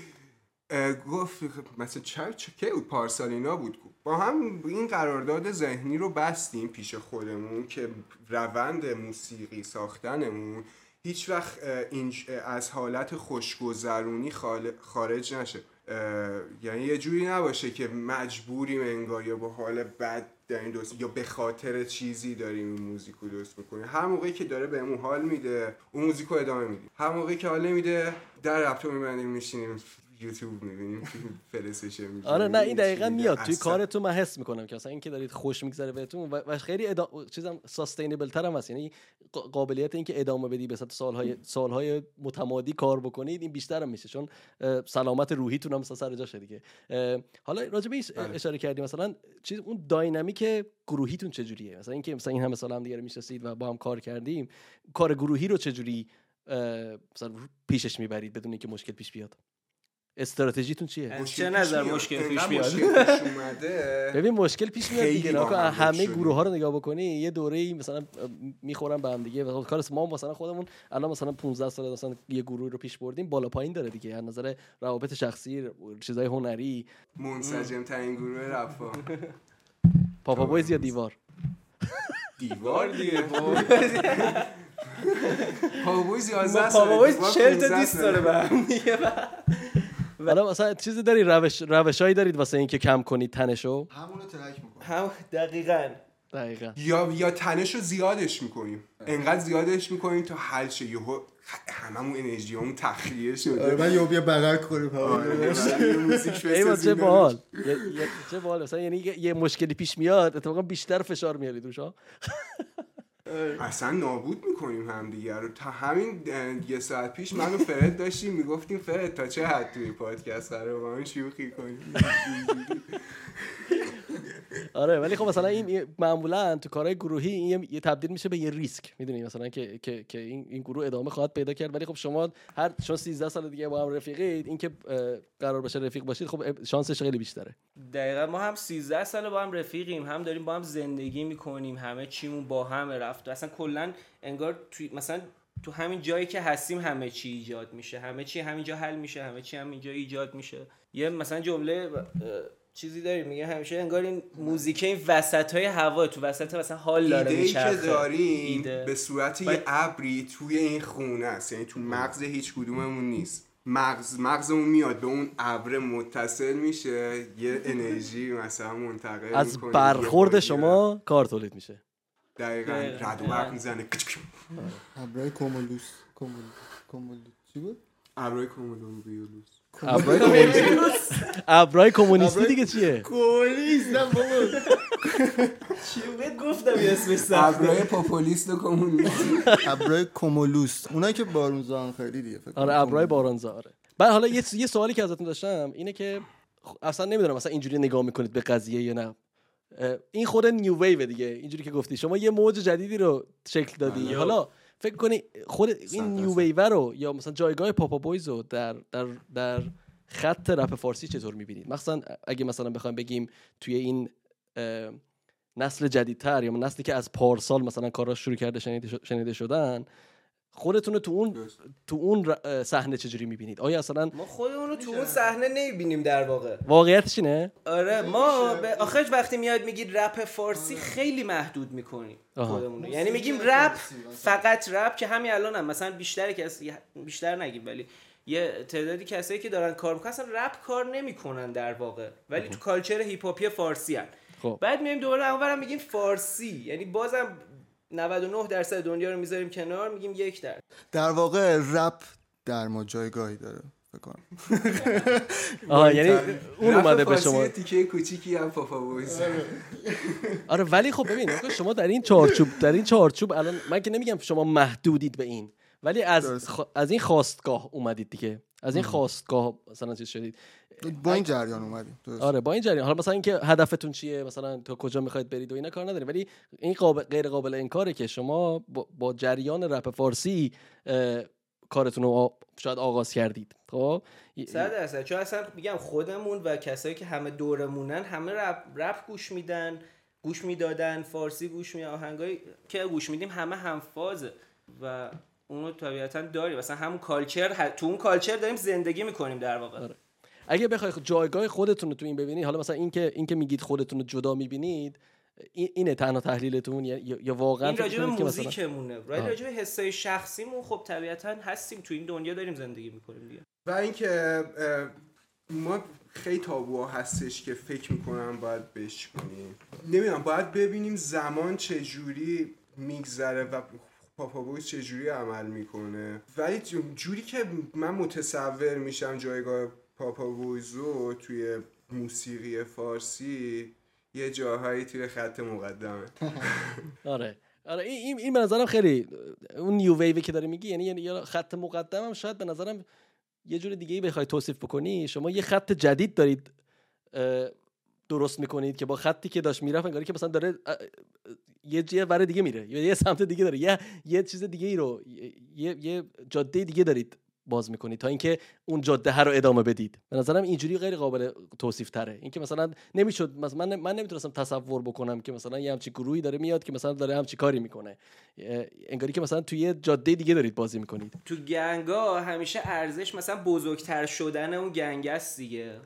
S1: گفت مثلا چه چه بود پارسال اینا بود، با هم این قرارداد ذهنی رو بستیم پیش خودمون که روند موسیقی ساختنمون هیچ وقت این از حالت خوشگذرونی خارج نشه. یعنی یه جوری نباشه که مجبوریم انگار یا با حال بد داریم دوست یا به خاطر چیزی داریم این موزیکو درست میکنیم. هر موقعی که داره بهمون حال میده اون موزیکو ادامه میدیم، هر موقعی که حال نمیده در لپتاپ میبندیم میشینیم یوتیوب میبینیم فرستش میگیم.
S3: آره نه این دقیقاً میاد توی کارتون، من حس میکنم که اصلا اینکه دارید خوش میگذره بهتون و خیلی ادا... چیزام ساستینبل تر هم هست، یعنی قابلیت اینکه ادامه بدی به سالهای سالهای متمادی کار بکنید این بیشتر هم میشه، چون سلامت روحیتون هم مثلا سر جاشه دیگه. حالا راجع به این اشاره کردیم، مثلا چیز اون داینامیک گروهیتون چجوریه؟ مثلا اینکه مثلا این همه سال هم دیگه میشناسید و با هم کار کردیم، کار گروهی رو چجوری مثلا پیشش میبرید بدون اینکه مشکل پیش بیاد؟ استراتژیتون چیه؟
S2: چه نظر مشکل پیش بیاد؟
S3: ببین مشکل پیش میاد دیگه، نه همه گروه ها رو نگاه بکنی یه دوره‌ای مثلا میخورن به هم دیگه و کار ما مثلا خودمون الان مثلا پانزده سال مثلا یه گروه رو پیش بردیم، بالا پایین داره دیگه از نظر روابط شخصی، چیزای هنری.
S1: منسجم ترین گروه رپا
S3: پاپا بویز یا دیوار؟
S1: دیوار دیگه. پاپا بویز یازده
S2: سال، پاپا بویز چهل تا دیست داره به هم دیگه.
S3: حالا مثلا چیزی داری روش روشایی دارید واسه اینکه کم کنید تنشو؟
S4: همونو ترک میکنیم.
S2: هم دقیقاً
S3: دقیقاً.
S1: یا یا تنشو زیادش میکنیم. انقدر زیادش میکنیم تا حل شه، یهو هممون انرژیامون تخلیه شده.
S4: من یهو بیا بغل کنیم.
S3: ایوان چه باحال. چه باحال مثلا، یعنی یه مشکلی پیش میاد اتفاقا بیشتر فشار میارید روش ها.
S1: اصلا نابود میکنیم هم دیگه رو. تا همین یه ساعت پیش من و فرد داشتیم میگفتیم فرد تا چه حد توی پادکست قراره با من شوخی کنیم.
S3: آره ولی خب مثلا این معمولا تو کارهای گروهی این یه تبدیل میشه به یه ریسک، میدونی مثلا که که که این این گروه ادامه خواهد پیدا کرد، ولی خب شما هر چون سیزده سال دیگه با هم رفیقید، این که قرار باشه رفیق باشید خب شانسش خیلی بیشتره.
S2: دقیقاً ما هم سیزده سال با هم رفیقیم، هم داریم با هم زندگی میکنیم، همه چیمون با هم رفت، اصلا کلا انگار تو مثلا تو همین جایی که هستیم همه چی ایجاد میشه، همه چی همینجا حل میشه، همه چی همینجا ایجاد میشه. یه مثلا جمله چیزی داریم میگه همیشه انگار این موزیک این وسطای هوا تو وسط مثلا حال داره میچرخه.
S1: ایده که داریم به صورت یه ابری توی این خونه است، یعنی تو مغز هیچ کدوممون نیست. مغز مغزمون میاد به اون ابر متصل میشه، یه انرژی مثلا منتقل
S3: از
S1: میکنه،
S3: برخورد شما کار تولید میشه.
S1: دقیقاً رد و برق میزنه.
S4: ابرای کومولوس کومول کومول چی بود؟
S1: ابرای کومولوس
S3: ابرای کومونیستی ابرای کومونیستی دیگه چیه؟
S4: کومونیست نه بابا
S2: چی بود گفتم یه اسمش سخته.
S1: ابرای پاپولیست و کومونیستی.
S4: ابرای کومولوس اونایی که بارونزان خیلی دیگه فکر کنم.
S3: آره ابرای بارونزا. آره بعد حالا یه یه سوالی که ازتون داشتم اینه که اصلا نمیدونم مثلا اینجوری نگاه میکنید به قضیه یا نه. این خود نیو ویو دیگه اینجوری که گفتی شما یه موج جدیدی رو شکل دادی. حالا فکر کنی خود این نیو ویو رو یا مثلا جایگاه پاپا بویز رو در در در خط رپ فارسی چطور میبینید؟ مثلا اگه مثلا بخوایم بگیم توی این نسل جدیدتر یا نسلی که از پارسال مثلا کاراش شروع کرده شنیده شدن، خودتون رو تو اون تو اون صحنه چجوری میبینید؟ آیا اصلا
S2: ما خودمون رو تو اون صحنه نمیبینیم در واقع؟
S3: واقعیتش اینه؟
S2: آره ما به آخرش وقتی میاد میگید رپ فارسی خیلی محدود میکنیم خودمون رو. یعنی میگیم رپ فقط رپ که همین الان هم مثلا بیشتر کسی بیشتر نگیم ولی یه تعدادی کسایی که دارن کار میکنن اصلا رپ کار نمیکنن در واقع ولی تو کالچر هیپ هاپی فارسی ان.
S3: خب.
S2: بعد میایم دوباره اونورم میگیم فارسی، یعنی بازم نود و نه درصد دنیا رو میذاریم کنار میگیم یک درصد.
S4: در واقع رپ در ما جایگاهی داره فکر کنم.
S3: آه یعنی اون اومده به شما
S1: تیکه کوچیکی هم پاپا بویز.
S3: آره ولی خب ببین شما در این چارچوب در این چارچوب الان من که نمیگم شما محدودید به این ولی از خ... از این خواستگاه اومدید دیگه، از این خواستگاه مثلا چیز شدید
S4: با این جریان اومدیم.
S3: آره با این جریان. حالا مثلا اینکه هدفتون چیه مثلا تا کجا میخواید برید و اینا کار نداریم ولی این قابل غیر قابل انکاره که شما با, با جریان رپ فارسی کارتون رو شاید آغاز کردید. خب
S2: صد درصد چون اصلا میگم خودمون و کسایی که همه دورمونن همه رپ رپ گوش میدن گوش میدادن فارسی گوش میدن آهنگایی که گوش میدیم همه همفازه و اونو طبیعتا داریم مثلا همون کالچر تو اون کالچر داریم زندگی میکنیم در واقع.
S3: آره. اگه بخوای جایگاه خودتون رو تو این ببینید، حالا مثلا اینکه اینکه میگید خودتون رو جدا میبینید اینه تنها تحلیلتون یا, یا واقعا
S2: این راجع به موزیکمونه راجع به حسای شخصیمون خب طبیعتا هستیم تو این دنیا داریم زندگی میکنیم دیگه.
S1: و اینکه ما خیلی تابوها هستش که فکر میکنم باید بشکنیم. نمیدونم باید ببینیم زمان چجوری میگذره و پاپا بویز چجوری عمل میکنه ولی جوری که من متصور میشم جایگاه پاپا بویزو توی موسیقی فارسی یه جاهایی توی خط مقدمه.
S3: آره آره این این به نظرم خیلی اون نیو ویوی که داره میگی یعنی یعنی خط مقدمم شاید به نظرم یه جور دیگه ای بخوای توصیف بکنی شما یه خط جدید دارید درست میکنید که با خطی که داشت میرفت انگاری که مثلا داره یه جیه ور دیگه میره یا یه سمت دیگه داره یه یه چیز دیگه ای رو یه یه جاده دیگه دارید باز میکنید تا اینکه اون جاده ها رو ادامه بدید. به نظرم اینجوری غیر قابل توصیف تره. اینکه مثلا نمیشد مثلا من من نمیتونستم تصور بکنم که مثلا یه همچین گروهی داره میاد که مثلا داره همچین کاری میکنه انگاری که مثلا توی یه جاده دیگه دارید بازی میکنید.
S2: تو گنگا همیشه ارزش مثلا بزرگتر شدن اون گنگ است دیگه.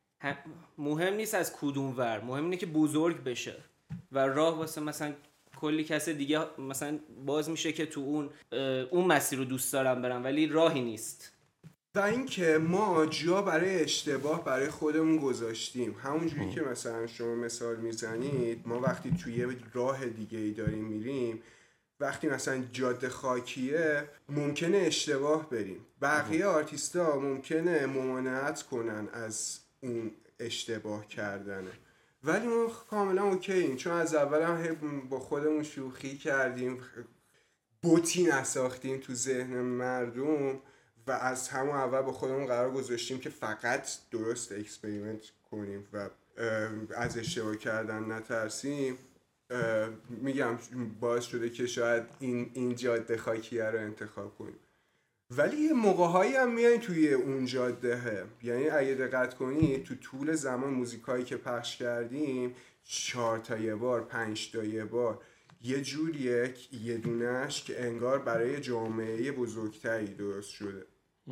S2: مهم نیست از کدوم ور، مهم اینه که بزرگ بشه و راه واسه مثلا کلی کس دیگه مثلا باز میشه که تو اون اون مسیر رو دوست دارم برم ولی راهی نیست.
S1: و اینکه ما جا برای اشتباه برای خودمون گذاشتیم. همونجوری که مثلا شما مثال میزنید ما وقتی توی راه دیگه ای داریم میریم وقتی مثلا جاده خاکیه ممکنه اشتباه بریم. بقیه آرتیستا ممکنه ممانعت کنن از اون اشتباه کردنه ولی ما کاملا اوکییم چون از اول هم با خودمون شوخی کردیم بوتی نساختیم تو ذهن مردم و از همون اول با خودمون قرار گذاشتیم که فقط درست اکسپریمنت کنیم و از اشتباه کردن نترسیم. میگم باعث شده که شاید این این جاده خاکیه رو انتخاب کنیم ولی یه موقع‌هایی هم میایین توی اون جاده. یعنی اگه دقت کنی تو طول زمان موزیکایی که پخش کردیم چهار تا یه بار پنج تا یه بار یه جوریه یه دونش که انگار برای جامعه بزرگتری درست شده.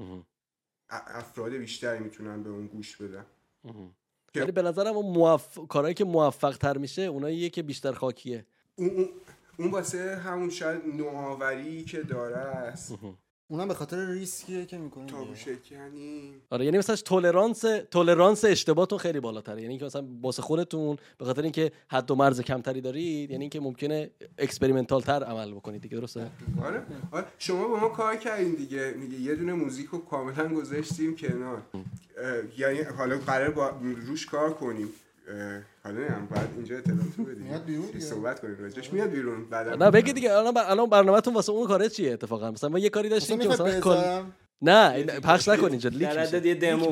S1: افراد بیشتری میتونن به اون گوش بدن.
S3: ولی به نظرم اون موفق کارهایی که موفق تر میشه اوناییه که بیشتر خاکیه.
S1: اون اون واسه همون شاید نوآوری که داره است
S4: اونم به خاطر ریسکیه که میکنه
S1: تابو شکنی.
S3: آره یعنی مثلا تولرانس تولرانس اشتباهتون خیلی بالاتره، یعنی که مثلا واسه خودتون به خاطر اینکه حد و مرز کمتری دارید، یعنی اینکه ممکنه اکسپریمنتال تر عمل بکنید دیگه. درسته؟
S1: آره. آره شما با ما کار کردین دیگه، میگه یه دونه موزیکو کاملا گذاشتیم کنار، یعنی حالا قرار با روش کار کنیم، حالا نمیدونم بعد اینجا اطلاعاتو بدیم
S4: میاد بیرون دیگه
S1: صحبت کنیم راجعش. میاد بیرون بعدا.
S3: نه بگید دیگه الان الان برنامه‌تون واسه اون کاره چیه اتفاقا؟ مثلا ما یه کاری داشتیم که مثلا کل نه پخش نکنین اینجا لیک
S2: در حد یه دمو.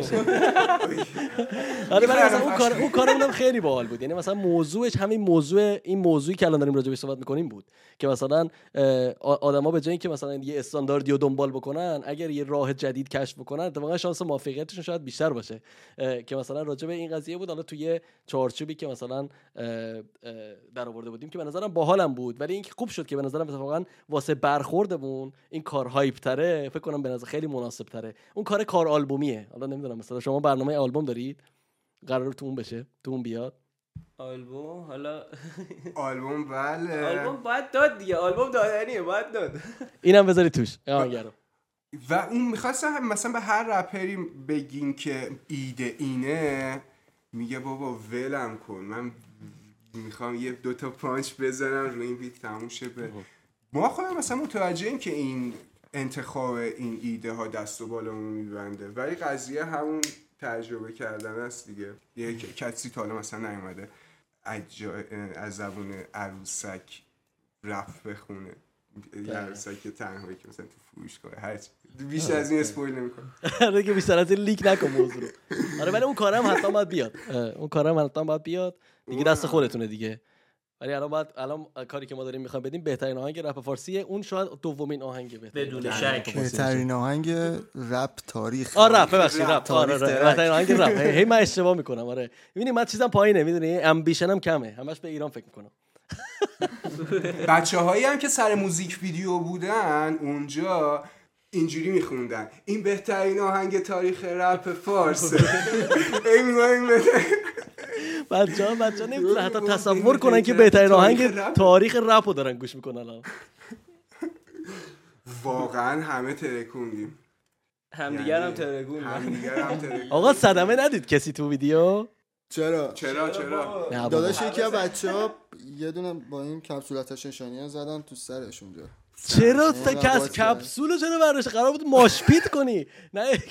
S3: آره ولی مثلا اون کار اون کارمون خیلی باحال بود، یعنی مثلا موضوعش همین موضوع این موضوعی که الان داریم راجع بهش صحبت می‌کنیم بود که مثلا آدما به جای اینکه مثلا یه استانداردی رو دنبال بکنن، اگر یه راه جدید کشف بکنن اتفاقا شانس موفقیتشون شاید بیشتر باشه. که مثلا راجع به این قضیه بود، حالا توی چارچوبی که مثلا در آورده بودیم که به نظرم باحالم بود، ولی اینکه خوب شد که به نظرم اتفاقا واسه برخوردمون این کار هایپ تره، فکر کنم به نظر خیلی مناسب تره. اون کار کار آلبومیه. حالا نمیدونم مثلا شما برنامه آلبوم دارید قرار تو اون بشه، تو اون بیاد
S2: آلبوم؟ حالا
S1: آلبوم بله
S2: آلبوم باید داد دیگه، آلبوم دادنیه باید داد.
S3: اینم بذاری توش آهنگرو.
S1: و اون می‌خواستم مثلا به هر رپری بگین که ایده اینه، میگه بابا ولم کن، من میخوام یه دو تا پانچ بزنم روی این بیت تموم شه. به ما خودم مثلا متوجهیم که این انتخاب این ایده ها دست و بالامون میبنده، ولی قضیه همون تجربه کردن است دیگه. یه کسی تا حالا مثلا نیومده از زبون عروسک رپ بخونه، یه عروسک تنهایی که مثلا تو فروشگاه هر چی بیشتر از این اسپویل نمی‌کنم.
S3: آره که بیشتر از این لیک نکن موضوع رو. آره ولی اون کارم حتما باید بیاد، اون کارم حتما باید بیاد دیگه، دست خودتونه دیگه. ولی الان بعد الان کاری که ما داریم میخوایم بدیم بهترین آهنگ رپ فارسیه، اون شاید دومین آهنگ
S2: بدون شک
S4: بهترین آهنگ رپ تاریخ.
S3: آره رپ ببخشید رپ، آره بهترین آهنگ رپ. هی من اشتباه میکنم. آره میبینی من چیزام پایینه، میدونی امبیشنم کمه، همش به ایران فکر میکنم.
S1: بچه‌هایی هم که سر موزیک ویدیو بودن اونجا اینجوری میخوندن این بهترین آهنگ تاریخ رپ فارس. ای میگم
S3: بچه‌ها بچه‌ها نمیتونن حتی تصور کنن که بهترین آهنگ تاریخ رپو دارن گوش میکنن الان.
S1: واقعا همه ترکوندیم،
S2: همدیگر هم ترکوندیم،
S1: همدیگر هم ترکوندیم.
S3: آقا صدمه ندید کسی تو ویدیو؟
S4: چرا
S1: چرا چرا
S4: داداش یکی از بچه‌ها یه دونه با این کپسولاتش نشانی زدن تو سرش اونجا.
S3: چرا تا کس کپسولو چرا برداشت؟ قرار بود ماش پیت کنی. نه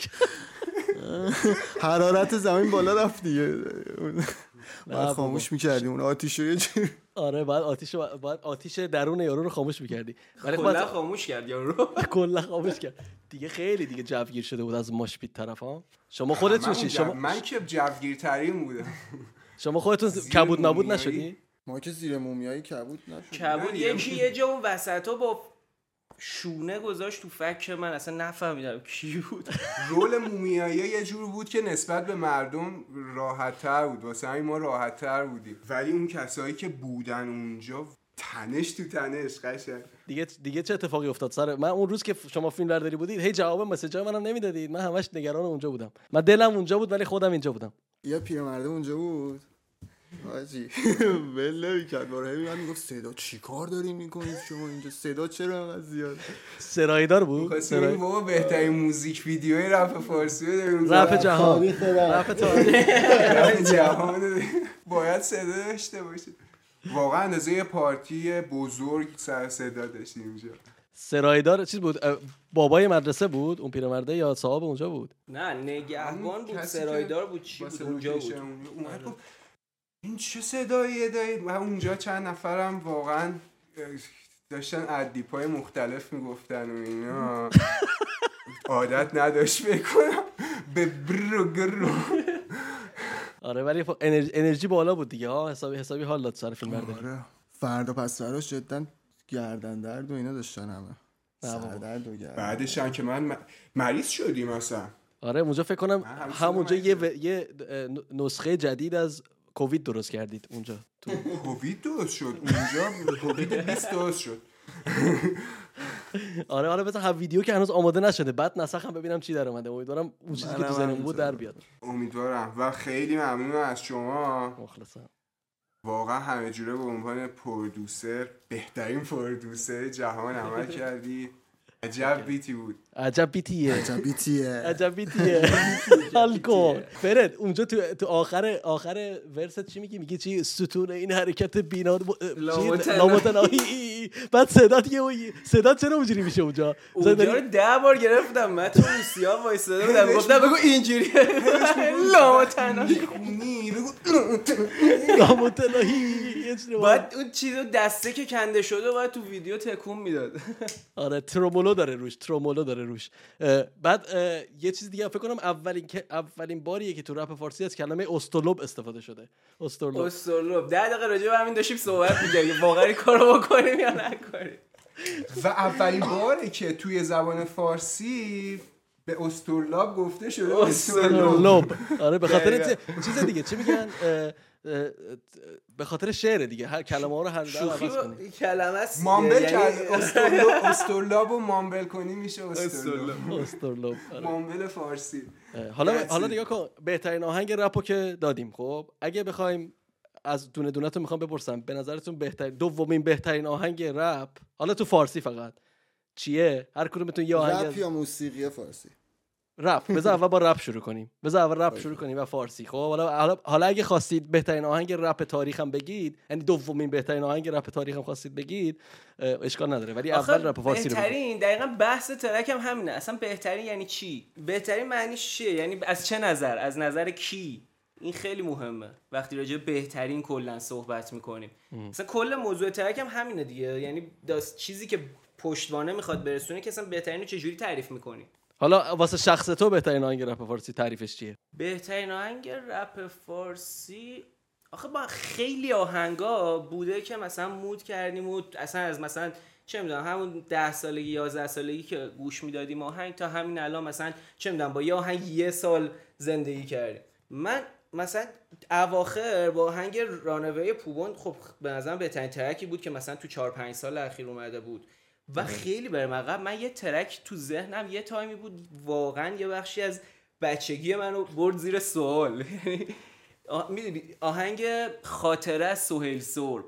S4: حرارت زمین بالا رفت دیگه، بعد خاموش می‌کردیم اون آتیشو یه جوری.
S3: آره بعد آتیش بعد آتیش درون یارو رو خاموش می‌کردی.
S2: ولی کلا خاموش کرد یارو رو.
S3: کلا خاموش کرد. دیگه خیلی دیگه جوگیر شده بود از ماش پیت طرفا. شما خودتون چی؟ شما
S1: من که جوگیرترین بودم.
S3: شما خودتون کبود نبود نشدی؟
S4: ما که زیر مومیایی کبود نشد.
S2: کبود یکی یه جا اون وسطا با شونه گذاشت تو فک من، اصلا نفهمیدم کی بود.
S1: رول مومیایی یه جور بود که نسبت به مردم راحت‌تر بود، واسه همین ما راحت‌تر بودیم، ولی اون کسایی که بودن اونجا تنش تو تنش قشنگ.
S3: دیگه دیگه چه اتفاقی افتاد سر من اون روز که شما فیلم برداری بودید؟ هی جواب مسیجای منم نمیدادید، من همش نگران اونجا بودم. من دلم اونجا بود ولی خودم اینجا بودم.
S4: یه پیرمرد اونجا بود آجی ول نمی‌کرد، برای من میگفت صدا چیکار دارین میکنید شما اینجا؟ صدا چرا انقدر زیاده؟
S3: سرایدار بود.
S1: سرای بابا بهترین موزیک ویدیوی رپ فارسی داریم،
S3: رپ جهان، رپ تاریخ،
S1: رپ جهان باید صدا داشته باشه. واقعا اندازه یه پارتی بزرگ سر صدا داشتیم اینجا.
S3: سرایدار چیز بود؟ بابای مدرسه بود اون پیرمرده یا صاحب اونجا بود؟
S2: نه نگهبان بود، سرایدار بود، چی بود اونجا بود.
S1: اومد گفت این چه صداییه دایی؟ و اونجا چند نفرم واقعا داشتن ادیپای مختلف میگفتن و اینا. عادت نداشت بکنم به برو گرو.
S3: آره ولی انرژی بالا بود دیگه ها، حسابی حسابی حال داد سر فیلم برداری.
S4: آره فردا پس فراش جدا گردن درد و اینا داشتن همه، سر درد و گردن.
S1: بعدش هم که من مریض شدیم اصلا.
S3: آره اونجا فکر کنم همونجا یه و... یه نسخه جدید از کووید درست کردید اونجا. تو
S1: کووید درست شد اونجا، کووید بیست درست شد.
S3: آره آره بذار هم ویدیو که هنوز آماده نشده، بعد نسخم ببینم چی در اومده. امیدوارم اون چیزی که تو ذهنم بود در بیاد.
S1: امیدوارم و خیلی ممنونم از شما.
S3: مخلصم.
S1: واقعا همه جوره به عنوان پرودوسر بهترین پرودوسر جهان عمل کردی. عجب بیتی بود.
S3: عجب بیتیه.
S4: عجب بیتیه.
S3: عجب بیتیه. حال کن. فرد اونجا تو تو آخر آخر ورست چی میگی؟ میگی چی؟ ستون این حرکت بینا لامتناهی. بعد صدا دیگه صدا چرا اونجوری میشه اونجا؟
S2: اونجا رو ده بار گرفتم. من تو روسیا وایساده بودم گفتم بگو اینجوری لامتناهی
S1: خونی بگو
S3: لامتناهی.
S2: بعد اون چیزو دسته که کنده شده باید تو ویدیو تکون میداد.
S3: آره ترومولو داره روش ترومولو داره روش. بعد یه چیز دیگه فکر کنم اولین که اولین باریه که تو رپ فارسی از کلمه استرلوب استفاده شده. استرلوب
S2: استرلوب ده دقیقه راجع به همین داشتیم صحبت می‌کردیم واقعا این کارو بکنیم یا نکنیم.
S1: و اولین باری که توی زبان فارسی به استرلاب گفته شده
S3: استرلوب. آره به خاطر چیز دیگه چی میگن به خاطر شعر دیگه هر کلمه ها رو هر دفعه عوض کنی.
S2: کلمه است
S1: مامبل کرد استرلاب استرلاب و مامبل کنی میشه استرلاب.
S3: استرلاب
S1: مامبل فارسی.
S3: حالا حالا نگاه کن بهترین آهنگ رپو که دادیم. خب اگه بخوایم از دونه دونه تو میخوام بپرسم به نظرتون بهترین دومین بهترین آهنگ رپ حالا تو فارسی فقط چیه؟ هر کدومتون یه آهنگ
S4: رپ یا موسیقی فارسی؟
S3: رپ. بذار اول با رپ شروع کنیم. بذار اول رپ شروع کنیم و فارسی. خب حالا حالا اگه خواستید بهترین آهنگ رپ تاریخم بگید، یعنی دومین بهترین آهنگ رپ تاریخم خواستید بگید، اشکال نداره، ولی اول رپ فارسی رو بگید.
S2: بهترین دقیقاً بحث ترک هم همینه. اصلا بهترین یعنی چی؟ بهترین معنیش چیه؟ یعنی از چه نظر؟ از نظر کی؟ این خیلی مهمه وقتی راجع به بهترین کلا صحبت میکنیم. مثلا کل موضوع ترک هم همینه دیگه. یعنی داست چیزی که پشتوانه میخواد برسونه که اصلا بهترین رو چجوری تعریف میکنی.
S3: حالا واسه شخص تو بهترین آهنگ رپ فارسی تعریفش چیه؟
S2: بهترین آهنگ رپ فارسی آخه با خیلی آهنگا بوده که مثلا مود کردیم و اصلا از مثلا چه میدونم همون ده سالگی یازده سالگی که گوش میدادیم آهنگ تا همین الان مثلا چه میدونم با یه آهنگ یه سال زندگی کردیم. من مثلا اواخر با آهنگ رانوی پوبون خب به نظرم بهترین ترکی بود که مثلا تو چهار پنج سال اخیر اومده بود و خیلی برم عقب. من یه ترک تو ذهنم یه تایمی بود واقعا یه بخشی از بچگی منو برد زیر سوال. میدونی آهنگ خاطره از سهیل سرب.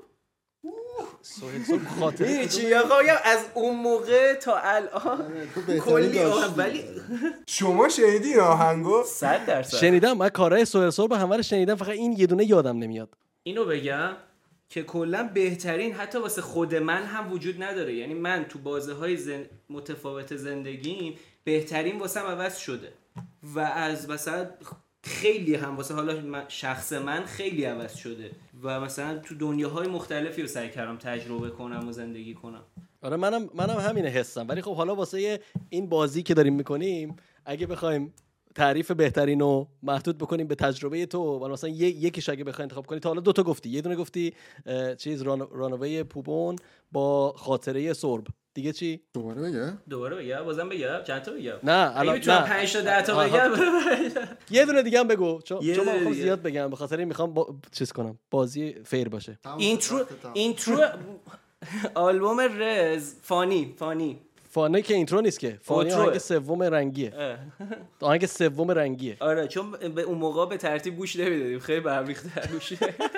S3: سهیل سرب خاطره
S2: چی آقا از اون موقع تا الان کلی آهنگ. ولی
S1: شما شنیدین آهنگو؟
S2: صد درصد
S3: شنیدم. من کارهای سهیل سرب همه رو شنیدم، فقط این یه دونه یادم نمیاد.
S2: اینو بگم که کلا بهترین حتی واسه خود من هم وجود نداره. یعنی من تو بازه‌های زن... متفاوت زندگیم بهترین واسم عوض شده و از مثلا خیلی هم واسه حالا من شخص من خیلی عوض شده و مثلا تو دنیاهای مختلفی رو سعی کردم تجربه کنم و زندگی کنم.
S3: آره منم منم همینه حسم. ولی خب حالا واسه این بازی که داریم میکنیم اگه بخوایم تعریف بهترین رو محدود بکنیم به تجربه تو و مثلا یکیش اگه بخوای انتخاب کنی، تا حالا دو تا گفتی، یه دونه گفتی چیز ران... رانوی پوبون با خاطره سرب، دیگه چی؟
S4: دوباره بگه؟
S2: دوباره بگم بازم بگم چند تا بگم؟
S3: نه الان
S2: نه پنج تا ده تا بگم.
S3: یه دونه دیگه هم بگو چون چون من خب زیاد بگم به خاطر این میخوام با... چیز کنم بازی فیر باشه.
S2: اینترو اینترو آلبوم رز فانی فانی
S3: فانی که اینترو نیست که، فانی آهنگ سوم رنگیه. آهنگ سوم رنگیه.
S2: آره چون به اون موقع به ترتیب گوش نمیدادیم، خیلی به هم ریخته گوش.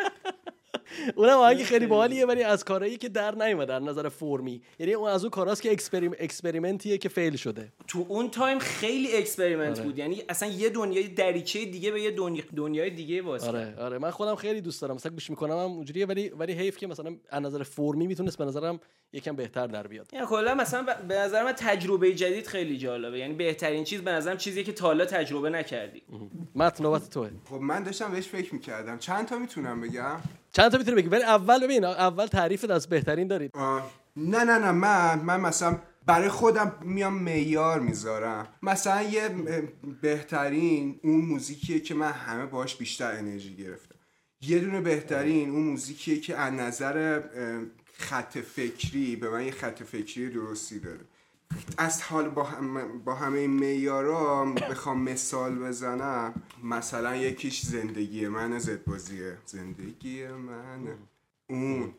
S3: اونم آهنگ خیلی باحالیه ولی از کارهایی که در نیومد در نظر فرمی. یعنی اون از اون کاراست که اکسپریم اکسپریمنتیه که فیل شده.
S2: تو اون تایم خیلی اکسپریمنت آره. بود. یعنی اصلا یه دنیای دریچه دیگه به یه دنیا دنیای دیگه واسه.
S3: آره آره من خودم خیلی دوست دارم مثلا گوش میکنم هم اونجوریه، ولی ولی حیف که مثلا از نظر فرمی میتونست به نظرم یکم بهتر در بیاد.
S2: یعنی کلا مثلا به نظر من تجربه جدید خیلی جالبه. یعنی بهترین چیز به نظرم چیزیه که تا حالا تجربه نکردی.
S3: متن نوبت توئه.
S1: خب من داشتم بهش فکر می‌کردم چند تا میتونم بگم؟
S3: چند تا میتونی بگی ولی اول ببین اول تعریفت از بهترین دارید.
S1: نه نه نه من من مثلا برای خودم میام معیار میذارم. مثلا یه بهترین اون موزیکیه که من همه باهاش بیشتر انرژی گرفتم. یه دونه بهترین اون موزیکیه که از نظر خط فکری به من یه خط فکری درستی داره. از حال با, هم با همه این معیارا بخوام مثال بزنم، مثلا یکیش زندگی من زدبازیه. زندگی من اون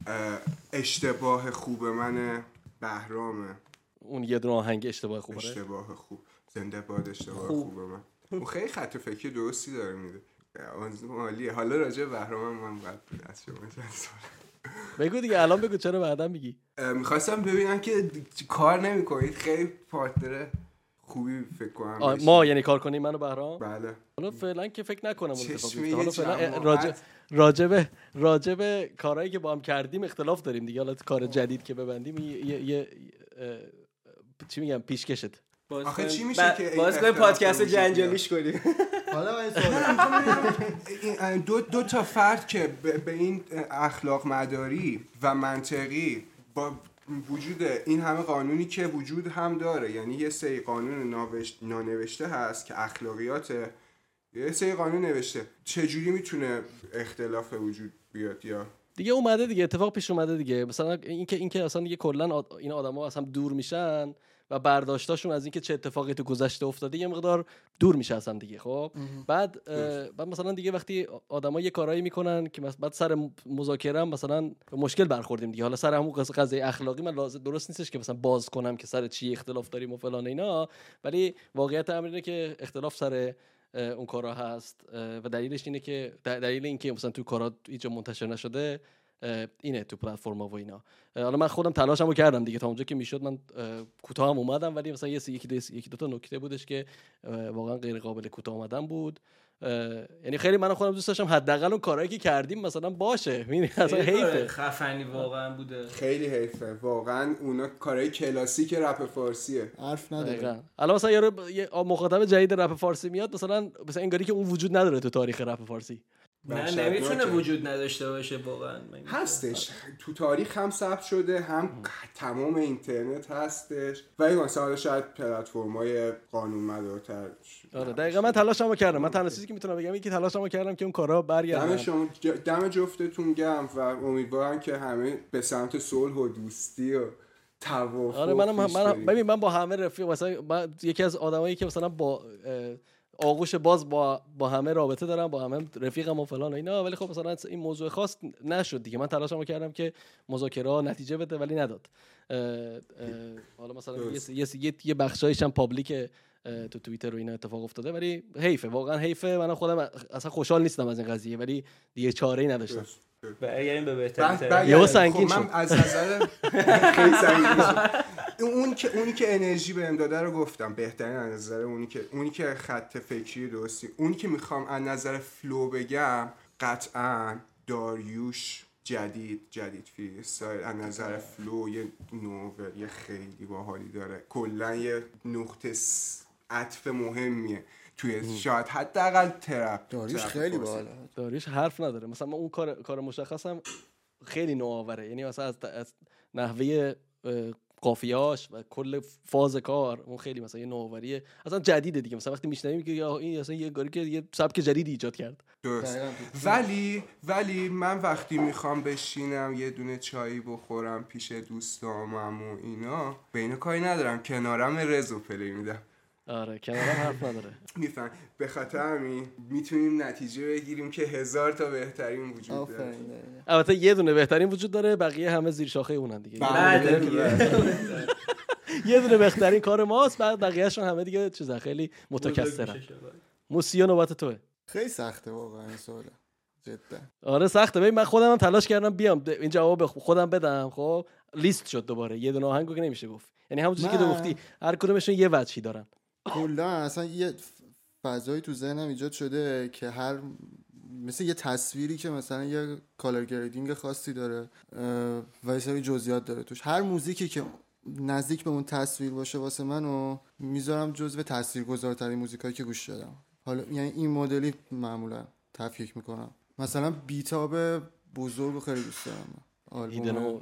S1: اشتباه خوب من بهرامه.
S3: اون یه دونه آهنگ اشتباه خوبه.
S1: اشتباه خوب زنده باد اشتباه خوب. خوبه من. اون خیلی خط فکری درستی داره میده. عالیه. حالا راجع به بهرام من بعد از شما چند سال
S3: بگو دیگه الان بگو چرا بعدا میگی.
S1: میخواستم ببینم که کار نمیکنید، خیلی پارتنر خوبی فکر کنم
S3: ما یعنی کار کنیم منو بهرام.
S1: بله
S3: حالا فعلا که فکر نکنم اون اتفاق
S1: چشمی
S3: حالا فعلا راجع راجب راجب کارهایی که با هم کردیم اختلاف داریم دیگه. حالا کار جدید که ببندیم یه یه چی میگم پیشکشت.
S1: آخه چی میشه که
S2: باز کنیم پادکست جنجالیش کنیم.
S4: حالا من سوال
S1: دو دو تا فرد که به این اخلاق مداری و منطقی با وجود این همه قانونی که وجود هم داره، یعنی یه سری قانون نانوشته هست که اخلاقیات، یه سری قانون نوشته، چجوری میتونه اختلاف وجود بیاد؟ یا
S3: دیگه اومده دیگه، اتفاق پیش اومده دیگه. مثلا اینکه اینکه اصلا دیگه کلا آد... این آدما اصلا دور میشن و برداشتاشون از اینکه چه اتفاقی تو گذشته افتاده یه مقدار دور میشه اصلا دیگه. خب بعد بعد مثلا دیگه وقتی آدما یه کارایی میکنن که بعد سر مذاکره هم مثلا مشکل برخوردیم دیگه، حالا سر همون قضیه اخلاقی من لازم درست نیستش که مثلا باز کنم که سر چی اختلاف داریم و فلان اینا، ولی واقعیت امر اینه که اختلاف سر اون کارا هست و دلیلش اینه که دلیل اینکه مثلا تو کارا هیچ منتشر نشده اینه تو پلتفرم‌ها و اینا. حالا من خودم تلاشمو کردم دیگه تا اونجا که میشد، من کوتاه هم اومدم، ولی مثلا یکی دو یکی دو تا نکته بودش که واقعا غیر قابل کوتاه اومدن بود. یعنی خیلی من خودم دوست داشتم حداقل اون کارهایی که کردیم مثلا باشه. یعنی اصلا حیفه،
S2: خفنی واقعا بوده،
S1: خیلی حیفه واقعا. اونا کارهای کلاسیک رپ فارسیه،
S4: حرف نداره.
S3: الان مثلا یارو یه مخاطب جدید رپ فارسی میاد، مثلا مثلا انگاری که اون وجود نداره تو تاریخ رپ فارسی.
S2: نه نمیتونه وجود نداشته باشه واقعا.
S1: هستش تو تاریخ، هم ثبت شده، هم تمام اینترنت هستش، ولی مثلا شاید پلتفرم‌های قانون‌مدارتر.
S3: آره دقیقاً من تلاشمو کردم. من تنها چیزی که میتونم بگم اینه که تلاشمو کردم که اون کارا برگردن.
S1: دم شما دم جفتتون گرم و امیدوارم که همه به سمت صلح و دوستی و توافق.
S3: آره منم من ببین من با همه رفیق، مثلا یکی از آدمایی که مثلا با آغوش باز با با همه رابطه دارم، با همه رفیقم و فلان و اینا، ولی خب مثلا این موضوع خاص نشد دیگه. من تلاشمو کردم که مذاکره نتیجه بده ولی نداد. اه اه حالا مثلا یه یه یه بخشایش هم پابلیک تو توییتر و اینا اتفاق افتاده، ولی حیفه واقعا حیفه. من خودم اصلا خوشحال نیستم از این قضیه، ولی دیگه چاره‌ای نداشتم.
S2: برگردیم به بهترین.
S3: یهو سنگین شد.
S1: من از نظر خیلی سنگین شد. اون که اونی که انرژی بهم داده رو گفتم، بهترین از نظر اونی که اونی که خط فکری درستی، اونی که میخوام از نظر فلو بگم قطعاً داریوش جدید جدید فری استایل از نظر فلو یه نوول یه خیلی باحالی داره، کلا یه نقطه عطف مهمیه توی شاید حداقل ترپ.
S4: داریوش خیلی باحاله،
S3: داریوش حرف نداره. مثلا اون کار کار مشخصم خیلی نوآوره، یعنی مثلا از, از نحوه قافیه‌اش و کل فاز کار اون خیلی مثلا یه نوآوریه اصلا جدیده دیگه. مثلا وقتی میشنویم که یا این اصلا یه کاری که یه سبک جدیدی ایجاد کرد.
S1: درست. ولی ولی من وقتی میخوام بشینم یه دونه چایی بخورم پیش دوستامم و اینا، بین کاری ندارم، کنارم رزو پلی میدم.
S3: آره کنارم حرف نداره.
S1: میفهم. به خاطر همین میتونیم نتیجه بگیریم که هزار تا بهترین وجود داره.
S3: البته یه دونه بهترین وجود داره، بقیه همه زیر شاخه اونن دیگه. یه دونه بهترین کار ماست، بعد بقیه‌شون همه دیگه چیزا خیلی متکثرن. موسیو نوبت توه.
S4: خیلی سخته واقعا این سواله. جدا.
S3: آره سخته. ببین من خودم هم تلاش کردم بیام این جواب خودم بدم، خب لیست شد دوباره. یه دونه آهنگو که نمیشه گفت. یعنی همون چیزی که تو گفتی هر کدومشون یه وجهی دارن.
S4: کلا اصلا یه فضایی تو ذهنم ایجاد شده که هر مثل یه تصویری که مثلا یه کالر گریدینگ خاصی داره و یه سری جزئیات داره توش. هر موزیکی که نزدیک به اون تصویر باشه واسه منو میذارم جزو تاثیرگذارترین موزیکایی که گوش دادم. حالا یعنی این مدلی معمولا تفکیک میکنم. مثلا بیتاب بزرگو خیلی دوست دارم.
S3: آلبوم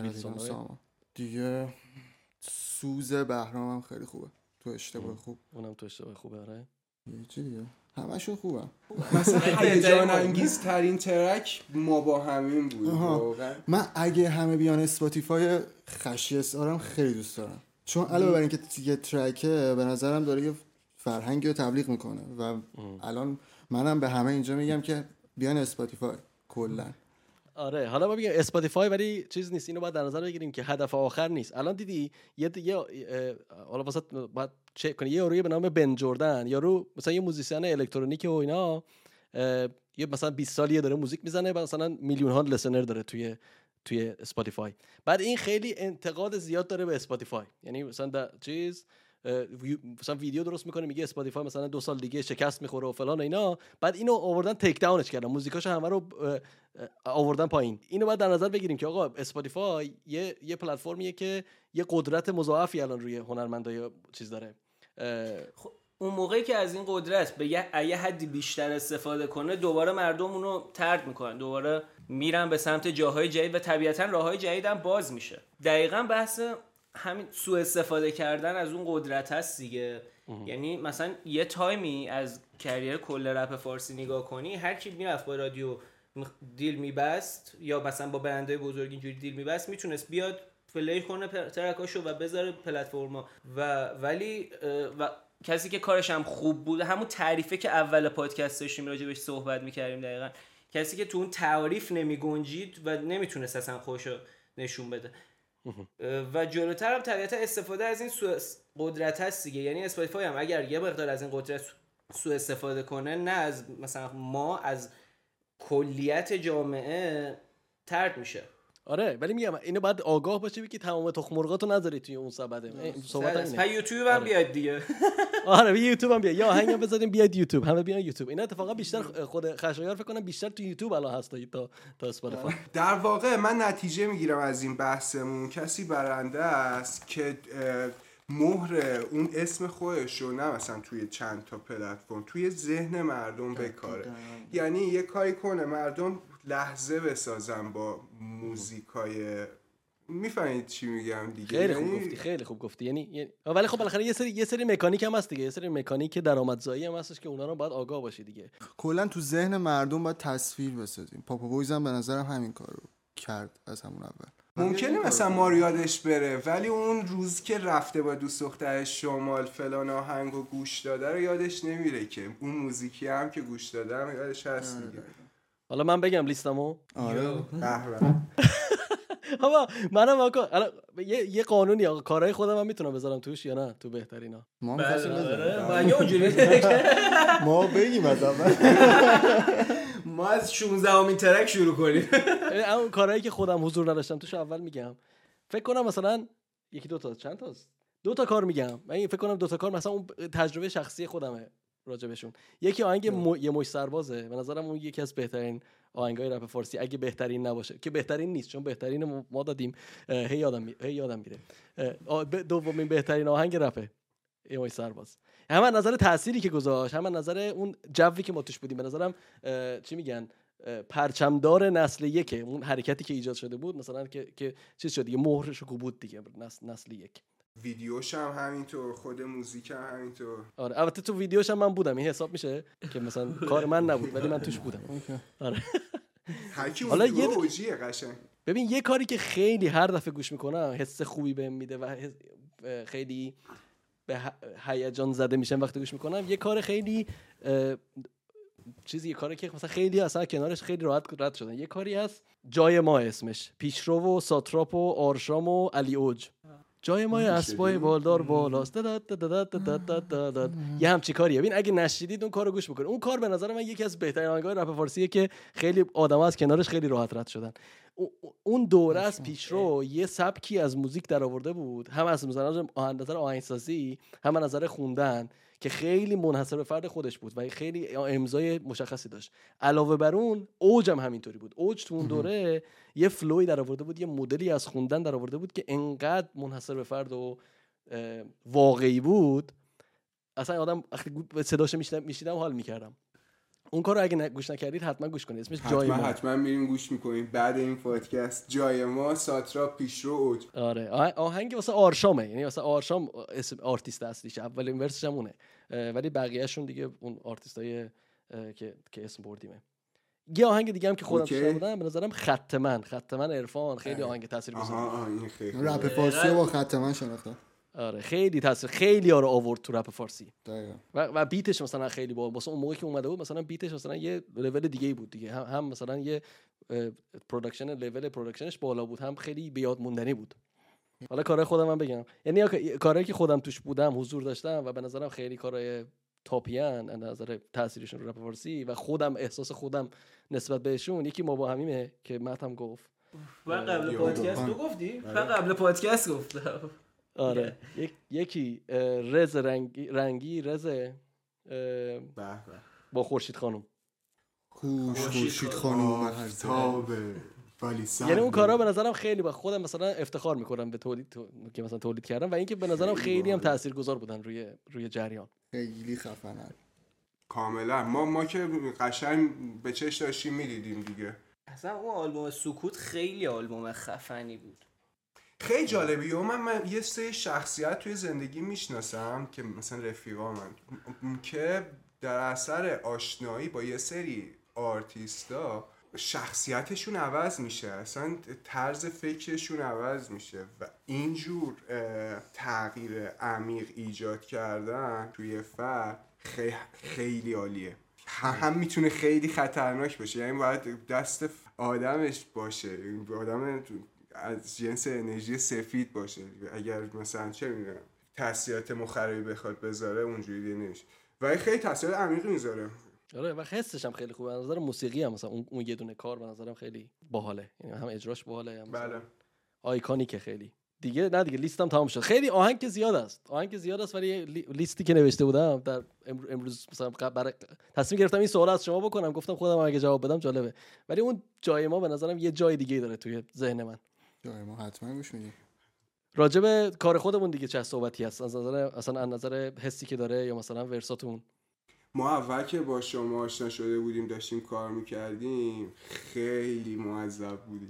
S4: دیگه سوز بهرام هم خیلی خوبه. تو اشتباه خوب.
S3: اونم تو اشتباه خوبه. آره
S4: یه چی دیگه همشون خوبه.
S1: مثلا هیجان انگیز ترین ترک ما با همین بود واقعا.
S4: من اگه همه بیان اسپاتیفای خشی اسارم خیلی دوست دارم، چون علاوه بر اینکه یه ترکه به نظرم داره یه فرهنگی رو تبلیغ میکنه و ام. الان منم به همه اینجا میگم که بیان اسپاتیفای کلا.
S3: آره حالا ما میگم اسپاتیفای ولی چیز نیست، اینو باید در نظر بگیریم که هدف آخر نیست. الان دیدی یه یه حالا واسه بعد چک کنی، یه یاروی به نام بن جردن، یارو مثلا یه موزیسین الکترونیک و اینا، یه مثلا بیست سالیه داره موزیک میزنه، مثلا میلیون ها لسنر داره توی توی اسپاتیفای. بعد این خیلی انتقاد زیاد داره به اسپاتیفای، یعنی مثلا در چیز مثلا ویدیو درست میکنه میگه اسپاتیفای مثلا دو سال دیگه شکست میخوره و فلان و اینا، بعد اینو آوردن تیک داونش کردن، موزیکاشو همه رو آوردن پایین. اینو بعد در نظر بگیریم که آقا اسپاتیفای یه یه پلتفرمیه که یه قدرت مضاعفی الان روی هنرمندای چیز داره.
S2: خب اون موقعی که از این قدرت به یه یه حدی بیشتر استفاده کنه، دوباره مردم اونو طرد میکنن، دوباره میرن به سمت جاهای جدید و طبیعتا راههای جدید هم باز میشه. دقیقاً بحث همین سوء استفاده کردن از اون قدرت هست دیگه. یعنی مثلا یه تایمی از کریر کل رپ فارسی نگاه کنی، هر کی میرفت با رادیو دیل میبست یا مثلا با برندهای بزرگ اینجوری دیل میبست، میتونست بیاد پلی کنه ترکاشو و بذاره پلتفرما. و ولی و کسی که کارش هم خوب بود، همون تعریفه که اول پادکست داشتیم راجع بهش صحبت میکردیم، دقیقاً کسی که تو اون تعریف نمیگنجید و نمیتونست اصلا خودشو نشون بده. و جلوتر هم طبیعتا استفاده از این سوء قدرت هست دیگه. یعنی اسپاتیفای هم اگر یه مقدار از این قدرت سوء استفاده کنه، نه از مثلا ما، از کلیت جامعه طرد میشه.
S3: آره ولی میگم اینو باید آگاه باشه بگی تمام تخم مرغاتو نذاری توی اون سبده. صحبت اینه.
S2: پس یوتیوب هم بیاد دیگه.
S3: آره یوتیوب هم بیاد، یا آهنگو بذاریم بیاد یوتیوب، همه بیان یوتیوب. اینا اتفاقا بیشتر خود خشایار فکر کنم بیشتر تو یوتیوب الان هست تا تا اسپاتیفای.
S1: در واقع من نتیجه میگیرم از این بحثمون کسی برنده است که مهر اون اسم خودش رو نه مثلا توی چند تا پلتفرم، توی ذهن مردم بکاره. یعنی یه کاری کنه مردم لحظه بسازن با موزیکای، میفهمید چی میگم دیگه؟
S3: خیلی خوب گفتی، خیلی خوب گفتی. یعنی ولی خب بالاخره یه سری یه سری مکانیک هم هست دیگه، یه سری مکانیک درآمدزایی هم هستش که اونا رو باید آگاه باشی دیگه.
S4: کلا تو ذهن مردم باید تصویر بسازیم. پاپا بویز هم به نظرم همین کارو کرد از همون اول.
S1: ممکنه مثلا ما رو یادش بره، ولی اون روز که رفته با دوست دخترش شمال فلان آهنگو گوش داده رو یادش نمیره که اون موزیکی هم که گوش دادم یادش هست دیگه.
S3: حالا من بگم لیستمو.
S1: آره
S3: بابا منم آقا یه یه قانونی آقا کارهای خودم هم میتونم بذارم توش یا نه؟ تو بهترینا
S4: ما می‌خواستیم بذاریم.
S2: ما یه اونجوری
S4: ما بگیم از اول.
S2: ما از شانزده امین ترک شروع کنیم.
S3: اون کارهایی که خودم حضور نداشتم توش اول میگم. فکر کنم مثلا یکی دو تا چند تاست؟ دو تا کار میگم. من فکر کنم دو تا کار مثلا اون تجربه شخصی خودمه راجبشون. یکی آهنگ م... یه مش سربازه، به نظرم اون یکی از بهترین آهنگای رپ فارسی، اگه بهترین نباشه که بهترین نیست چون بهترین ما دادیم. هی یادم می... هی یادم میره دومین بهترین آهنگ رپه یه مش سرباز. هم از نظر تأثیری که گذاشت، هم از نظر اون جوی که ما توش بودیم، به نظرم چی میگن پرچمدار نسل یک، اون حرکتی که ایجاد شده بود مثلا که که چیز شد دیگه، مهرش رو بود دیگه نسل نسل یک.
S1: ویدیوش هم همینطور، خود موزیک هم همینطور.
S3: آره البته تو ویدیوش هم من بودم، این حساب میشه که مثلا کار من نبود ولی من توش بودم. آره
S1: هر کی اون اوجیه قشنگ.
S3: ببین یه کاری که خیلی هر دفعه گوش میکنم حس خوبی بهم میده و خیلی به هیجان زده میشم وقتی گوش میکنم، یه کار خیلی چیزی، یه کاری که مثلا خیلی اصلا کنارش خیلی راحت رد شدن. یه کاری هست جای ما اسمش، پیشرو و ساتراپ و آرشام و علی اوج. جای ما اسبای بالدار بالاست یه همچی کاریه. ببین اگه نشیدید اون کارو گوش بکنید. اون کار به نظر من یکی از بهترین آهنگای رپ فارسیه که خیلی آدما از کنارش خیلی راحت رد شدن. اون دوره از پیشرو یه سبکی از موزیک در آورده بود، هم از نظر آهنگسازی، آهنگسازی، هم از نظر خوندن، که خیلی منحصر به فرد خودش بود و خیلی امضای مشخصی داشت. علاوه بر اون اوج هم همینطوری بود. اوج تو اون دوره یه فلوی در آورده بود، یه مدلی از خوندن در آورده بود که انقدر منحصر به فرد و واقعی بود، اصلا آدم وقتی صداشو میشنیدم حال میکردم. اون کارو اگه گوش نکردید حتما گوش کنید. اسمش جای ما.
S1: حتما حتما میریم گوش میکنیم بعد این پادکست. جای ما، ساتراپ، پیشرو، اوج.
S3: آره آهنگ واسه آرشامه، یعنی واسه آرشام اسم آرتیست اصلیشه، اولین ورسش هم اونه، ولی بقیه‌شون دیگه اون آرتیستای که که اسم بردیمه. یه آهنگ دیگه هم که خودم شنیدم به نظرم خط من، خط من عرفان خیلی آهنگ تاثیرگذاره.
S1: آها این خیلی
S4: رپ فارسی با خط من شناختم.
S3: آره خیلی تاثیر، خیلی ها رو آورد تو رپ فارسی.
S4: دقیقاً.
S3: و, و بیتش مثلا خیلی با واسه اون موقعی که اومده بود مثلا بیتش مثلا یه لول دیگه ای بود دیگه، هم, هم مثلا یه پروداکشن لول پروداکشنش بالا بود، هم خیلی به یاد موندنی بود. حالا کارهای خودم من بگم، یعنی کارهایی که خودم توش بودم حضور داشتم و به نظرم خیلی کارهای تاپیان از نظر تاثیرشون رو رپ فارسی و خودم احساس خودم نسبت بهشون، یکی ما با همیمه که مات هم گفت
S2: و قبل پادکست تو گفتی؟ و قبل پادکست گفتم.
S3: آره یک یکی رز رنگی رنگی رز با خورشید خانم.
S4: خورشید خانم
S1: تابه ولی سر.
S3: یعنی اون کارا به نظرم خیلی با خودم مثلا افتخار میکنم به تولید تو... که مثلا تولید کردم و اینکه به نظرم خیلی هم تاثیرگذار بودن روی روی جریان.
S4: خیلی خفنن.
S1: کاملا ما ما که قشنگ به چش داشتیم میدیدیم دیگه.
S2: اصلا اون آلبوم سکوت خیلی آلبوم خفنی بود.
S1: خیلی جالبیه. من, من یه سری شخصیت توی زندگی میشناسم که مثلا رفیقا من که در اثر آشنایی با یه سری آرتیستا شخصیتشون عوض میشه، اصلا طرز فکرشون عوض میشه و اینجور تغییر عمیق ایجاد کردن توی فرد خیلی خیلی عالیه. هم میتونه خیلی خطرناک باشه، یعنی باید دست آدمش باشه، آدم از جنس انرژی سفید باشه. اگر مثلا چه میدونم تاثیرات مخربی بخواد بذاره اونجوری دیگه نمیشه و خیلی تاثیرات عمیقی میذاره.
S3: آره و حسش هم خیلی خوبه. از نظر موسیقی هم مثلا اون, اون یه دونه کار به نظرم خیلی باحاله، یعنی هم اجراش باحاله هم
S1: بله
S3: آیکونیکه خیلی. دیگه نه دیگه لیستم تمام شد. خیلی آهنگ که زیاد است، آهنگ که زیاد است، ولی لیستی که نوشته بودم در امروز مثلا برای تصمیم گرفتم این سوال از شما بکنم، گفتم خودم اگه جواب بدم جالبه، ولی اون جای ما به نظرم یه جای دیگه داره توی ذهن من.
S4: جای ما حتما گوش میدیم.
S3: راجع به کار خودمون دیگه چه صحبتی هست از نظر اصلا از نظر حسی که داره یا مثلا ورساتون؟
S1: ما اول که با شما آشنا شده بودیم داشتیم کار میکردیم خیلی معذب بودیم.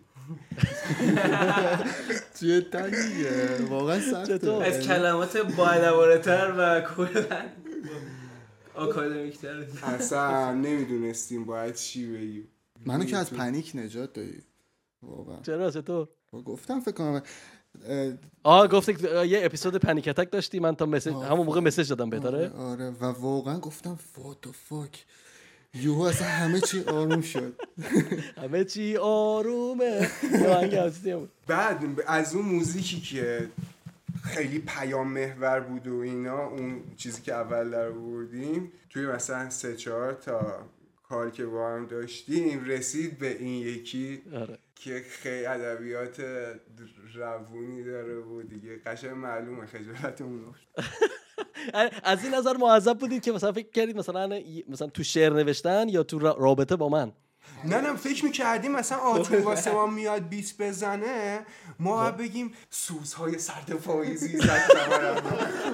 S4: جدا دیگه واقعا سخته
S2: از کلمات باادبارتر و کلا آکادمیکتر
S1: اصلا نمیدونستیم باید چی بگیم.
S4: منو که از پنیک نجات دادی واقعا.
S3: چرا چطور؟
S4: گفتم فکر کنم
S3: آه گفتی یه اپیزود پنیک اتک داشتی، من تا مسیج همون موقع مسیج دادم بهتره.
S4: آره, آره و واقعا گفتم what the fuck یهو اصلا همه چی آروم شد.
S3: همه چی آرومه.
S1: بعد از اون موزیکی که خیلی پیام محور بود و اینا، اون چیزی که اول در آوردیم توی مثلا سه چهار تا کار که با هم داشتیم رسید به این یکی
S3: آره.
S1: که خیلی ادبیات روونی داره و دیگه قشنگ معلومه خجالتمون افتاد.
S3: از این نظر معذب بودید که مثلا فکر کردید مثلا مثلا تو شعر نوشتن یا تو رابطه با من؟
S1: نه نه فکر میکردیم مثلا آتون واسه ما میاد بیس بزنه ما بگیم سوزهای سرد پاییزی زد کمرم.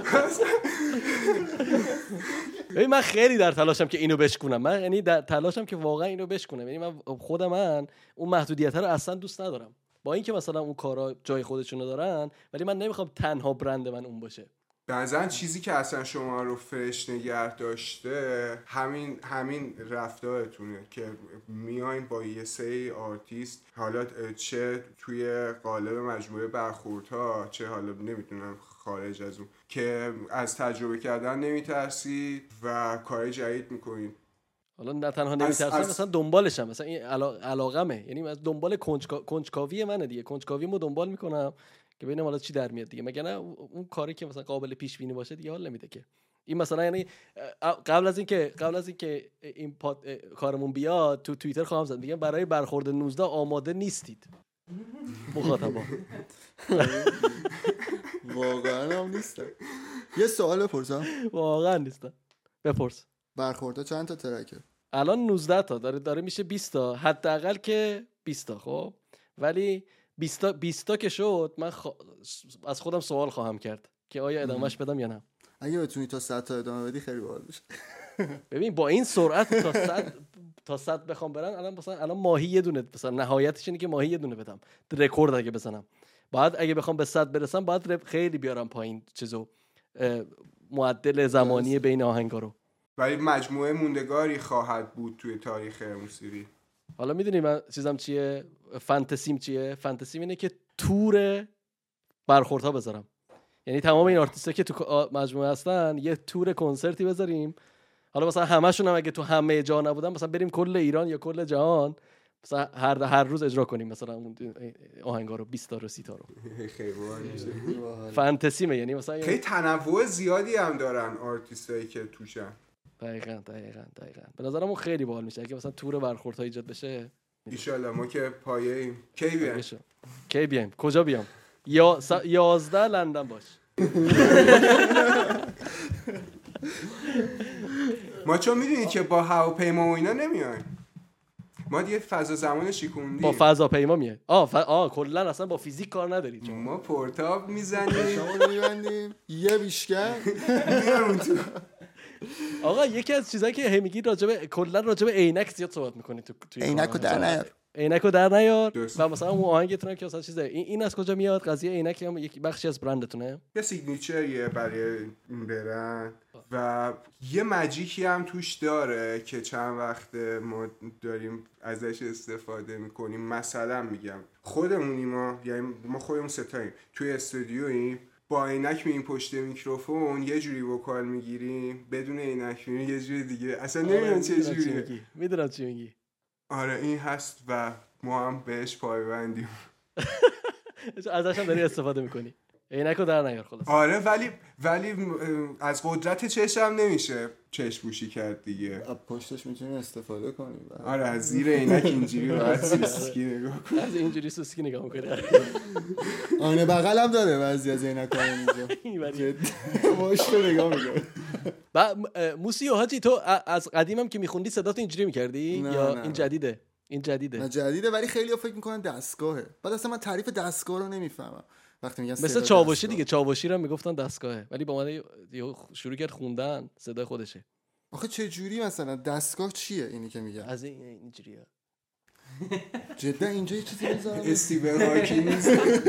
S3: ببین من خیلی در تلاشم که اینو بشکنم، من یعنی در تلاشم که واقعا اینو بشکنم، یعنی من خود من اون محدودیت رو اصلا دوست ندارم، با اینکه مثلا اون کارا جای خودشونو دارن ولی من نمیخوام تنها برند من اون باشه.
S1: بعضن چیزی که اصلا شما رو فرش نگه داشته همین همین رفتارتونه که میاین با یه سری آرتیست، حالا چه توی قالب مجموعه برخوردها چه حالا نمیدونم خارج از اون، که از تجربه کردن نمیترسید و کار جدید میکنید.
S3: حالا نه تنها نمیترسم از... مثلا دنبالشم، مثلا این علا... علاقمه، یعنی از دنبال کنجکا... کنجکاوی منه دیگه، کنجکاویمو دنبال میکنم که ببینم حالا چی در میاد دیگه، مگه نه اون کاری که مثلا قابل پیش بینی باشه دیگه حال نمیده که. این مثلا یعنی قبل از اینکه قبل از اینکه این پاد... کارمون بیاد تو توییتر خواهم زد میگم برای برخورد نوزده آماده نیستید مخاطبا.
S4: واقعا هم نیستم. یه سوال بپرسم؟
S3: واقعا نیستم. بپرس.
S4: برخورده چند تا ترکه؟
S3: الان نوزده تا داره داره میشه بیست تا حداقل که بیست تا. خب ولی بیست تا بیست تا که شد من خوا... از خودم سوال خواهم کرد که آیا ادامهش بدم یا نه.
S4: اگه بتونی تا صد تا ادامه بدی خیلی باحال میشه.
S3: ببین با این سرعت تا صد تا صد بخوام برن الان مثلا الان ماهی یه دونه مثلا نهایتش اینه که ماهی یه دونه بدم رکورد اگه بزنم. بعد اگه بخوام به صد برسم باید خیلی بیارم پایین چیزو معدل زمانی بین آهنگا رو.
S1: ولی مجموعه موندگاری خواهد بود توی تاریخ موسیقی.
S3: حالا میدونی من چیزم چیه؟ فانتزیم چیه؟ فانتزیم اینه که تور برخوردها بذارم، یعنی تمام این آرتیست‌ها که تو مجموعه هستن یه تور کنسرتی بذاریم، حالا مثلا همشون هم اگه تو همه جا نبودن مثلا بریم کل ایران یا کل جهان مثلا هر هر روز اجرا کنیم مثلا اون آهنگا رو بیست تا رو سی تا رو.
S1: خیلی باحال.
S3: فانتزیمه، یعنی مثلا
S1: خیلی تنوع زیادی هم دارن آرتیستایی که توشن.
S3: دقیقاً دقیقاً دقیقاً به نظرم اون خیلی باحال میشه اگه مثلا تور برخوردها ایجاد بشه.
S1: ایشالله ما که پایه ایم. کی بیایم؟
S3: کی بیایم؟ کجا بیام؟ یا س... یازده لندن باش.
S1: ما چون میدونید که با هواپیما و اینا نمیایم. ما دیگه فضا زمان شیکوندیم.
S3: با فضاپیما میایم. آه ف... آه کلا اصلا با فیزیک کار نداری چون
S1: ما پورتاب میزنیم،
S4: شما میبندیم یه بیشکن
S1: میرم تو.
S3: آقا یکی از چیزایی که هی میگی راجع به کلا راجع به عینک زیاد صحبت میکنی تو توی
S4: عینکو در نیار
S3: عینکو در نیار و مثلا اون آهنگتونه که مثلا چیزه این, این از کجا میاد؟ قضیه عینک هم یک بخشی از برندتونه،
S1: یه سیگنیچریه برای این برند و یه ماجیکی هم توش داره که چند وقت ما داریم ازش استفاده میکنیم. مثلا میگم خودمونیم ما، یعنی ما خودمون ستاییم توی استودیوییم، با عینک میریم پشت میکروفون یه جوری وکال میگیریم، بدون عینک میریم یه جوری دیگه، اصلا نمیدونم چه جوریه.
S3: میدونم چی میگی.
S1: آره این هست و ما هم بهش پایبندیم.
S3: ازش هم داری استفاده میکنی. عینکو در نیار خلاص.
S1: آره ولی ولی از قدرت چشم نمیشه چشم پوشی کرد دیگه.
S4: پشتش میتونی استفاده کنی.
S1: آره از زیر عینک اینجوری باید سوسکی نگاه کنی.
S3: از اینجوری سوسکی نگاه میکنی.
S4: آینه بغل هم داره بعضی از عینک‌ها اینجا. ماشت نگاه میکنه.
S3: بعد موسیو حاجی تو از قدیمم که میخوندی صدات اینجوری میکردی یا
S4: نه
S3: این
S4: نه.
S3: جدیده؟ این جدیده.
S4: نه جدیده ولی خیلی‌ها فکر میکنن دستگاهه. بعد اصلا من تعریف دستگاه رو نمیفهمم. وقتی میگن
S3: مثل چاوشی دیگه، چاوشی رو میگفتن دستگاهه ولی با من شروع کرد خوندن صدای خودشه.
S4: آخه چه جوری مثلا دستگاه چیه اینی که میگن؟
S3: از این اینجوریه.
S4: جدا اینجا یه چیزی بذارم.
S1: استیون هاکینگ.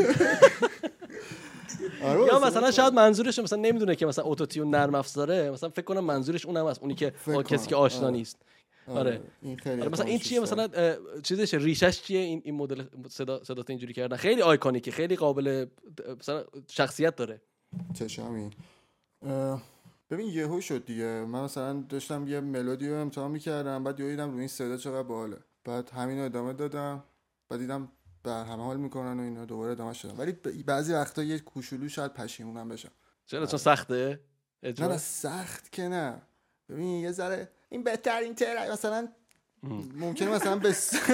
S3: یا مثلا شاید منظورش مثلا نمیدونه که مثلا اتوتیون نرم افزاره، مثلا فکر کنم منظورش اونم هست، اونی که کسی که آشنا
S4: آره.
S3: نیست.
S4: آره.
S3: آره.
S4: این خیلی
S3: آره مثلا این چیه مثلا چیزش ریشش چیه این این مدل صدا صدات اینجوری کردن خیلی آیکونیکه، خیلی قابل مثلا شخصیت داره.
S4: چشمی. ببین یهو شد دیگه، من مثلا داشتم یه ملودی رو امتحان می‌کردم بعد دیدم روی این صدا چقدر باحاله، بعد همین رو ادامه دادم، بعد دیدم بر همه حال میکنن و اینا، دوباره ادامه شدم. ولی بعضی وقتا یه کوچولو شاید پشیمونم بشم.
S3: چرا؟ چون سخته؟
S4: نه نه سخت که نه. ببین یه ذره این بهترین تر مثلا ممکنه مثلا به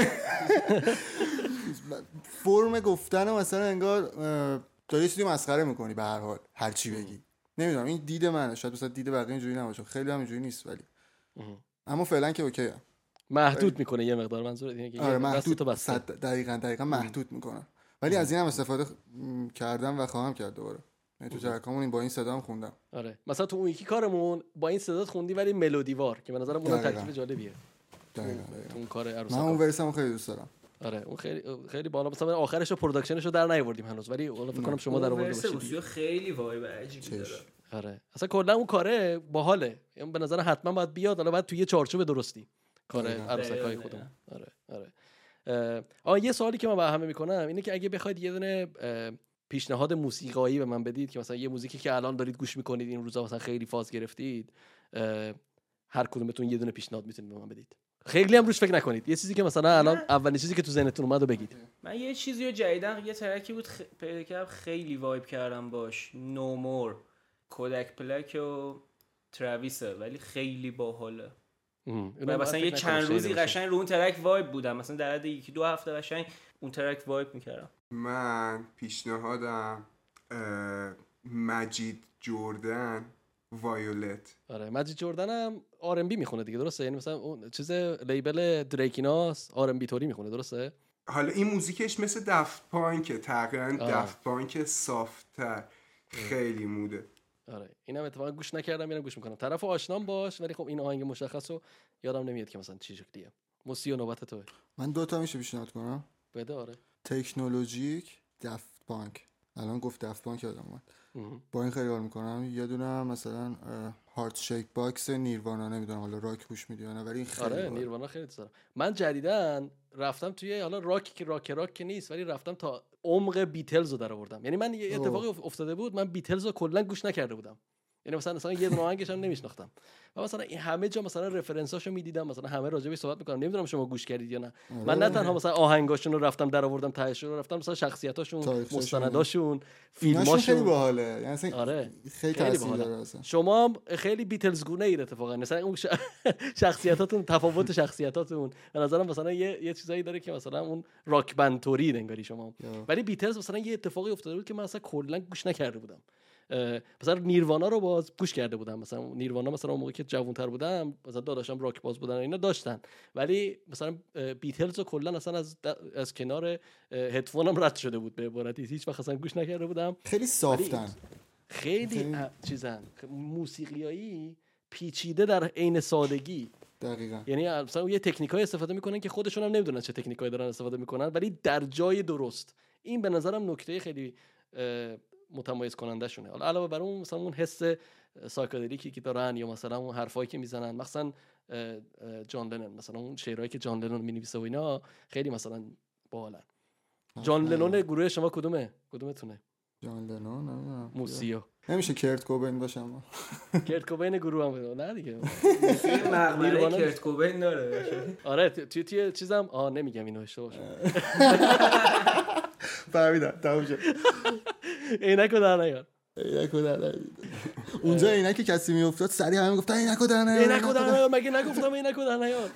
S4: فرم گفتن مثلا انگار داری چیزی مسخره میکنی به هر حال هر چی بگی. نمیدونم این دید منه، شاید مثلا دید بقیه اینجوری نباشه، خیلی هم اینجوری نیست ولی اما فعلا که اوکی ام.
S3: محدود میکنه یه مقدار، منظور اینه که
S4: آره محدود صد دقیقاً دقیقاً محدود میکنن ولی از این هم استفاده کردم و خواهم کرد دوباره. یعنی تو ترکامون این با این صدا هم خوندم.
S3: آره مثلا تو اون یکی کارمون با این صدا خوندی ولی ملودیوار که به نظرم اون ترکیب جالبیه.
S4: دقیقاً
S3: تو اون کار عروسک
S4: من اون ورسمو خیلی دوست دارم.
S3: آره اون خیلی خیلی بالا، مثلا آخرش رو پروداکشنش رو در نیاوردیم هنوز ولی حالا فکر کنم شما در آورده باشید.
S2: خیلی وایب عجیبی داره.
S3: آره اصلا کلا اون کاره باحاله، یعنی به نظر حتما باید بیاد، حالا باید توی یه چارچوب درستی کار عروسکای خودمون. آره آره آ یه سوالی که من با همه میکنم اینه که اگه بخواید یه دونه پیشنهاد موسیقایی به من بدید که مثلا یه موزیکی که الان دارید گوش میکنید این روزا مثلا خیلی فاز گرفتید، هر کدومتون یه دونه پیشنهاد میتونید به من بدید. خیلی هم روش فکر نکنید، یه چیزی که مثلا الان اولین چیزی که تو ذهنتون اومد رو بگید.
S2: من یه چیزی رو جدیدن یه ترکی بود خ... پیدا کردم خیلی وایب کردم باش، نو مور کودک پلک و تراویسه ولی خیلی باحاله. مثلا یه چند روزی قشنگ رو اون ترک وایب بودم، مثلا در حد یکی دو هفته قشنگ اون ترک وایب میکردم.
S1: من پیشنهادم مجید جردن وایولت.
S3: آره مجید جردن هم آر ام بی میخونه دیگه درسته؟ یعنی مثلا اون چیز لیبل دریکیناس آر ام بی توری میخونه درسته؟
S1: حالا این موزیکش مثل دفت پانکه، تقریبا دفت پانک صافتر، خیلی موده.
S3: آره اینم اتفاقا گوش نکردم، میرم گوش میکنم. طرف آشنام باش ولی خب این آهنگ مشخصو یادم نمیاد که مثلا چی شکلیه. موسیو نوبت توه.
S4: من دو تا میشه پیشنهاد کنم.
S3: بده. آره
S4: تکنولوژیک دفت پانک، الان گفت دفت پانک یادم اومد، با این خیلی حال میکنم. یه دونه مثلا هارت شیک باکس نیروانا، نمیدونم حالا راک گوش میدی یا نه ولی خیلی
S3: آره نیروانا خیلی دوست دارم. من جدیدن رفتم توی حالا راک که راک راک که نیست ولی رفتم تا عمق بیتلز رو در آوردم. یعنی من یه اتفاقی افتاده بود، من بیتلز رو کلا گوش نکرده بودم، یعنی مثلا مثلا یه دونه آهنگش هم نمیشناختم و مثلا این همه جا مثلا رفرنساشو میدیدم، مثلا همه راجع بهش صحبت میکنن. نمیدونم شما گوش کردید یا نه. من نه تنها مثلا آهنگاشون رو رفتم در آوردم تهش رو رفتم مثلا شخصیتاشون، مستنداشون، فیلماشون
S4: خیلی باحاله. یعنی اصلا
S3: آره
S4: خیلی تاثیر داره اصلا.
S3: شما هم خیلی بیتلز گونه اید اتفاقا، مثلا اون ش... شخصیتاتون، تفاوت شخصیتاتون به نظرم مثلا یه یه چیزایی داره که مثلا اون راک بند توری انگاری شما، ولی بیتلز مثلا یه اتفاقی افتاده بود که من اصلا کلا گوش نکرده بودم. مثلا نیروانا رو باز گوش کرده بودم، مثلا نیروانا مثلا اون موقعی که جوان‌تر بودم مثلا داداشم راک باز بودن اینا داشتن، ولی مثلا بیتلز رو کلا اصلا از از کنار هدفونم رد شده بود، به عبارتی هیچ وقت اصلا گوش نکرده بودم.
S4: خیلی صافتن،
S3: خیلی, خیلی چیزن موسیقیایی پیچیده در عین سادگی.
S4: دقیقاً.
S3: یعنی مثلا یه تکنیکای استفاده میکنن که خودشون هم نمیدونن چه تکنیکایی دارن استفاده میکنن، ولی در جای درست. این به نظرم نکته خیلی متمایز کننده شونه. حالا علاوه بر اون مثلا اون حس سایکدلیکی که دارن یا مثلا اون حرفایی که میزنن، مثلا جان لنون، مثلا اون شعرهایی که جان لنون مینویسه و اینا خیلی مثلا باحالن. جان لنون گروه شما کدومه؟ کدومتونه؟
S4: جان لنون نمیدونم.
S3: موسیو.
S4: نمیشه کرت کوبین باشم.
S3: کرت کوبین گروه هم نه دیگه.
S2: مقبره کرت کوبین داره.
S3: آره توی توی چیزام آ نمیگم اینو اشتباه شد.
S4: فهمیدم تموم شد.
S3: عینکو در نیار.
S4: عینکو در نیار. اونجا عینک کسی میافتاد سریع همه میگفتن عینکو در نیار.
S3: عینکو در نیار، مگه نگفتم عینکو در نیار؟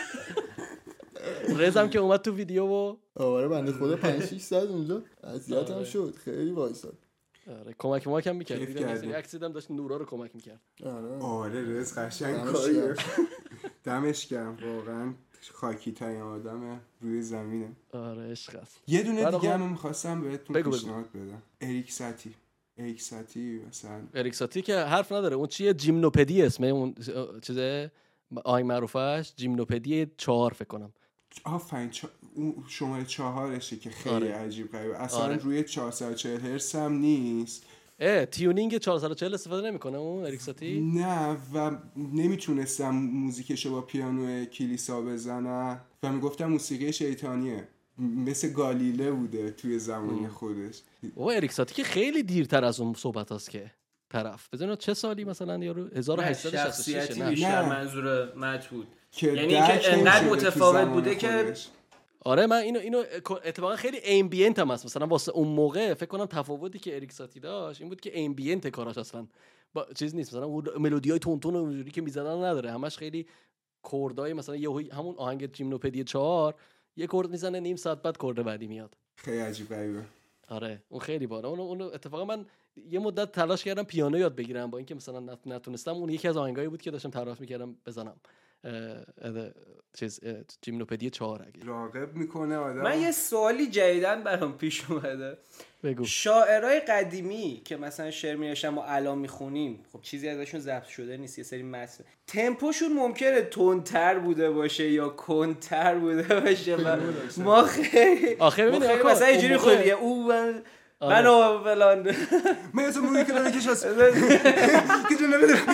S3: رزم که اومد تو ویدیو و
S4: آره بنده خدا پنج شش ساعت اونجا اذیتم شد، خیلی وایساد.
S3: آره کمک ما کم می‌کرد. دیدم سری عکس دیدم داشت نورا رو کمک می‌کرد.
S4: آره
S1: آره رز قشنگ کاریه. دمش گرم واقعا، خاکی ترین آدم روی زمینه.
S3: آره عشق است.
S1: یه دونه دیگه هم می‌خواستم بهتون پیشنهاد بدم. اریک ساتی. اریک ساتی مثلا
S3: اریک ساتی که حرف نداره، اون چیه جیمنوپدی اسمه اون چیزه آهنگ معروفش جیمنوپدی چهار فکر کنم.
S1: آفرین چا... اون شماره چهارشه که خیلی
S3: آره.
S1: عجیب غریبه اصلا
S3: آره.
S1: روی چهارصد و چهل هرتز هم نیست.
S3: اه تیونینگ چهارصد و چهل استفاده نمیکنه اون اریک ساتی؟
S1: نه و نمیتونستم موزیکشو با پیانو کلیسا بزنم و میگفتم موسیقی شیطانیه، مثل گالیله بوده توی زمانی خودش.
S3: او اریک ساتی که خیلی دیرتر از اون صحبت هست که طرف بزنید چه سالی مثلا یارو هزار و هشتصد و شصت و شش
S2: شخصیتی بیشتر منظور مت بود، یعنی
S1: که
S2: انقدر متفاوت بوده که
S3: آره من اینو اینو اتفاقا خیلی امبینت هم هست. مثلا واسه اون موقع فکر کنم تفاوتی که اریک ساتی داشت این بود که امبینت کاراش اصلا با چیز نیست، مثلا اون ملودیای تون تون اونجوری که میزدن نداره، همش خیلی کوردای مثلا یه همون آهنگ جیمنوپدی چهار یه کورد میزنه نیم ساعت بعد کورد بعدی میاد.
S1: خیلی عجیب غریبه.
S3: آره اون خیلی بالا. اون اون اتفاقا من یه مدت تلاش کردم پیانو یاد بگیرم با اینکه مثلا نتونستم. اون یکی از آهنگایی بود که داشتم تلاش میکردم بزنم. چیز جیمنوپدی چهار اگه
S1: راغب میکنه آدم.
S2: من یه سوالی جدیدن برام پیش اومده.
S3: بگو.
S2: شاعرای قدیمی که مثلا شعر می‌نوشتن و الان میخونیم، خب چیزی ازشون ضبط شده نیست، یه سری متن تمپوشون ممکنه تندتر بوده باشه یا کندتر بوده باشه. ما خیلی
S3: آخه ببینید
S2: مثلا اینجوری خودیه او من منو فلان
S1: من تو موقعی که نمیکش هست که تو نمیدونم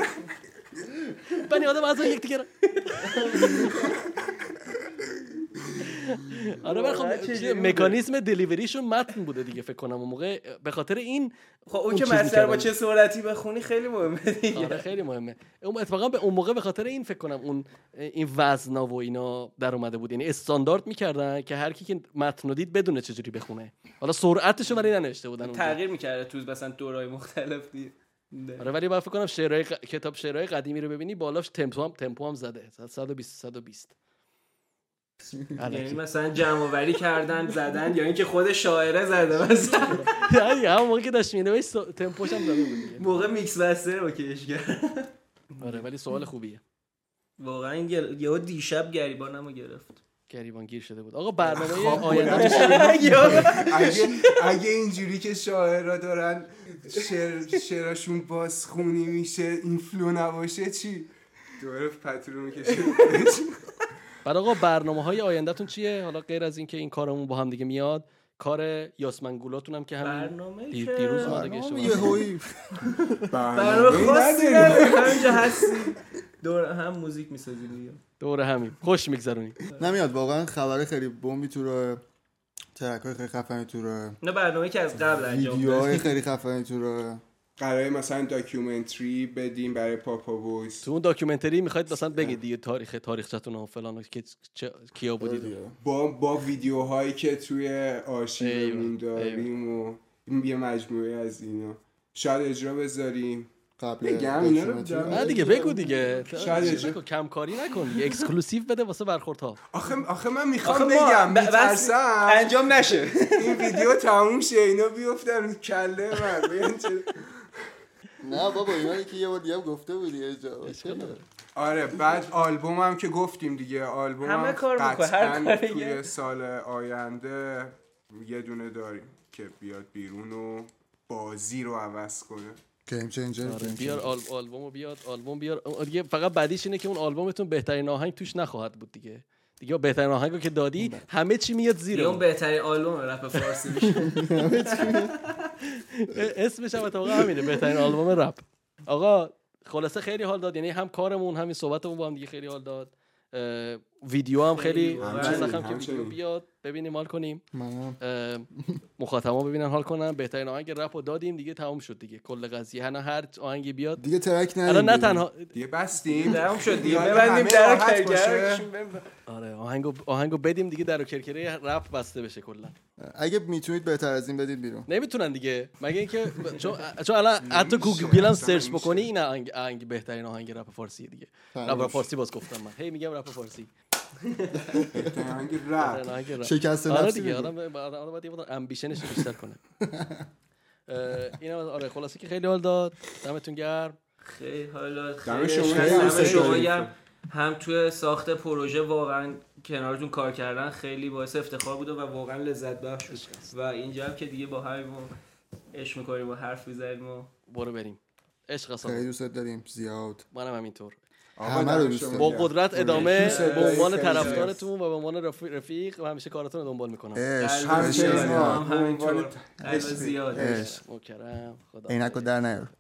S3: بنی آدم از یک دیگه آره ولی خب مکانیزم دلیوریشون متن بوده دیگه فکر کنم اون موقع، به خاطر این
S2: خب اون که متن با چه سرعتی بخونی خیلی مهمه دیگه.
S3: آره خیلی مهمه. اون اتفاقا به اون موقع به خاطر این فکر کنم اون این وزنا و اینا در اومده بود، یعنی استاندارد میکردن که هر کی که متن رو دید بدونه چجوری بخونه. حالا سرعتشو ولی ننوشته بودن،
S2: تغییر میکرده تو مثلا دورای مختلف دیگه.
S3: آره ولی باید فکر کنم شعرهای ق... کتاب شعرهای قدیمی رو ببینی بالاش تمپو هم تمپو هم زده صد و بیست صد و بیست.
S2: یعنی مثلا جمع آوری کردن زدن یا اینکه خود شاعره زده مثلا
S3: یعنی همون موقع که داشت مینوشت تمپوش هم زده بود دیگه،
S2: موقع میکس مستر اوکیش کرد.
S3: آره ولی سوال خوبیه
S2: واقعا. این یهو دیشب گریبانمو گرفت،
S3: گریبان گیر شده بود. آقا برنامه آینده
S1: اگه اگه اینجوری که شاعرها دارن شعر شعرشون بازخونی میشه این فلو نباشه چی؟ دوره پترو میکشه.
S3: بعد آقا برنامه‌های آیندهتون چیه؟ حالا غیر از اینکه این کارمون با هم دیگه میاد، کار یاسمنگولاتون هم که همین دیر دیروز اومده گشته
S4: یه هوی
S2: برنامه خاصی نداریم، همینجا هستی دور هم موزیک میسازیم دیگه،
S3: دور همین خوش میگذرونی.
S4: نمیاد واقعا خبر خیلی بمبی تو رو، ترکای خیلی خفنی تو رو،
S2: نه برنامه‌ای که از قبل انجام دادیم،
S4: ویدیوهای خیلی خفنی تو رو،
S1: قراره مثلا داکیومنتری بدیم برای پاپا بویز.
S3: تو اون داکیومنتری میخواید مثلا بگید دیگه تاریخ تاریخچتون و فلان که کیا بودید
S1: با با ویدیوهایی که توی آرشیومون داریم و یه مجموعه از اینا شاید اجرا بذاریم.
S4: قبل
S1: بگم اینا رو
S3: نه دیگه بگو دیگه،
S1: شاید اجرا
S3: کم کاری نکن دیگه، اکسکلوسیو بده واسه برخوردها.
S1: آخه آخه من میخوام بگم میترسم
S2: انجام نشه
S1: این ویدیو تموم شه اینا بیفتن رو کله من.
S4: نه بابا اینا که یه بار دیگه گفته بودی اجازه.
S1: آره بعد آلبوم هم که گفتیم دیگه، آلبوم
S2: همه
S1: هم
S2: کار میکنه
S1: قطعاً توی سال آینده یه دونه داریم که بیاد بیرون و بازی رو عوض کنه.
S4: گیم چنجر.
S3: بیار آل آلبومو بیاد، آلبوم بیار دیگه. فقط بعدیش اینه که اون آلبومتون بهترین آهنگ توش نخواهد بود دیگه. دیگه بهترین آهنگو که دادی همه چی میاد زیر
S2: اون. بهترین آلبوم رپ فارسی میشه.
S3: اسمش هم اتفاقا همینه، بهترین آلبوم رپ. آقا خلاصه خیلی حال داد، یعنی هم کارمون همین صحبتمون با هم دیگه خیلی حال داد. ویدیو هم خیلی مستخدم که ویدیو بیاد ببینیم حال کنیم، مخاطبا ببینن حال کنن. بهترین آهنگ رپو دادیم دیگه، تموم شد دیگه کل قضیه. هر هر آهنگی بیاد
S4: دیگه ترک
S3: نه نه تنها
S1: دیگه بستیم
S2: تموم شد دیگه، ببندیم در کرکره.
S3: آره آهنگو آهنگو بدیم دیگه، در کرکره رپ بسته بشه کلا.
S4: اگه میتونید بهتر از این بدید بیرون.
S3: نمیتونن دیگه، مگه اینکه چون چون الان حتی گوگل هم سرچ بکنی این آهنگ آهنگ بهترین آهنگ رپ فارسی دیگه. رپ فارسی باز گفتم من، هی میگم رپ فارسی.
S1: آهنگ رپ
S4: شکست
S3: آره
S4: نفسی
S3: دیگه. آدم آدم باید یه مقدار امبیشنش رو بیشتر کنه. اینا آره خلاصه که خیلی حال داد. دمتون گرم.
S2: خیلی حال داد.
S1: دم
S2: شما شما گرم. هم توی ساخت پروژه واقعا کنارتون کار کردن خیلی باعث افتخار بوده و واقعا لذت بخش بود. و اینجا هم که دیگه با هم عشق می‌کنیم و حرف می‌زنیم و
S3: برو بریم. عشق اصلا
S4: خیلی دوست داریم زیاد.
S3: منم همینطور.
S4: همه رو دوست دارم.
S3: با قدرت ادامه به عنوان طرفدارتون و به عنوان رفیق و همیشه کاراتون رو دنبال می‌کنم.
S4: عشق
S2: همینطور. همینطور. عشق زیاد.
S3: مکرم. خدا.
S4: عینکو در نیار.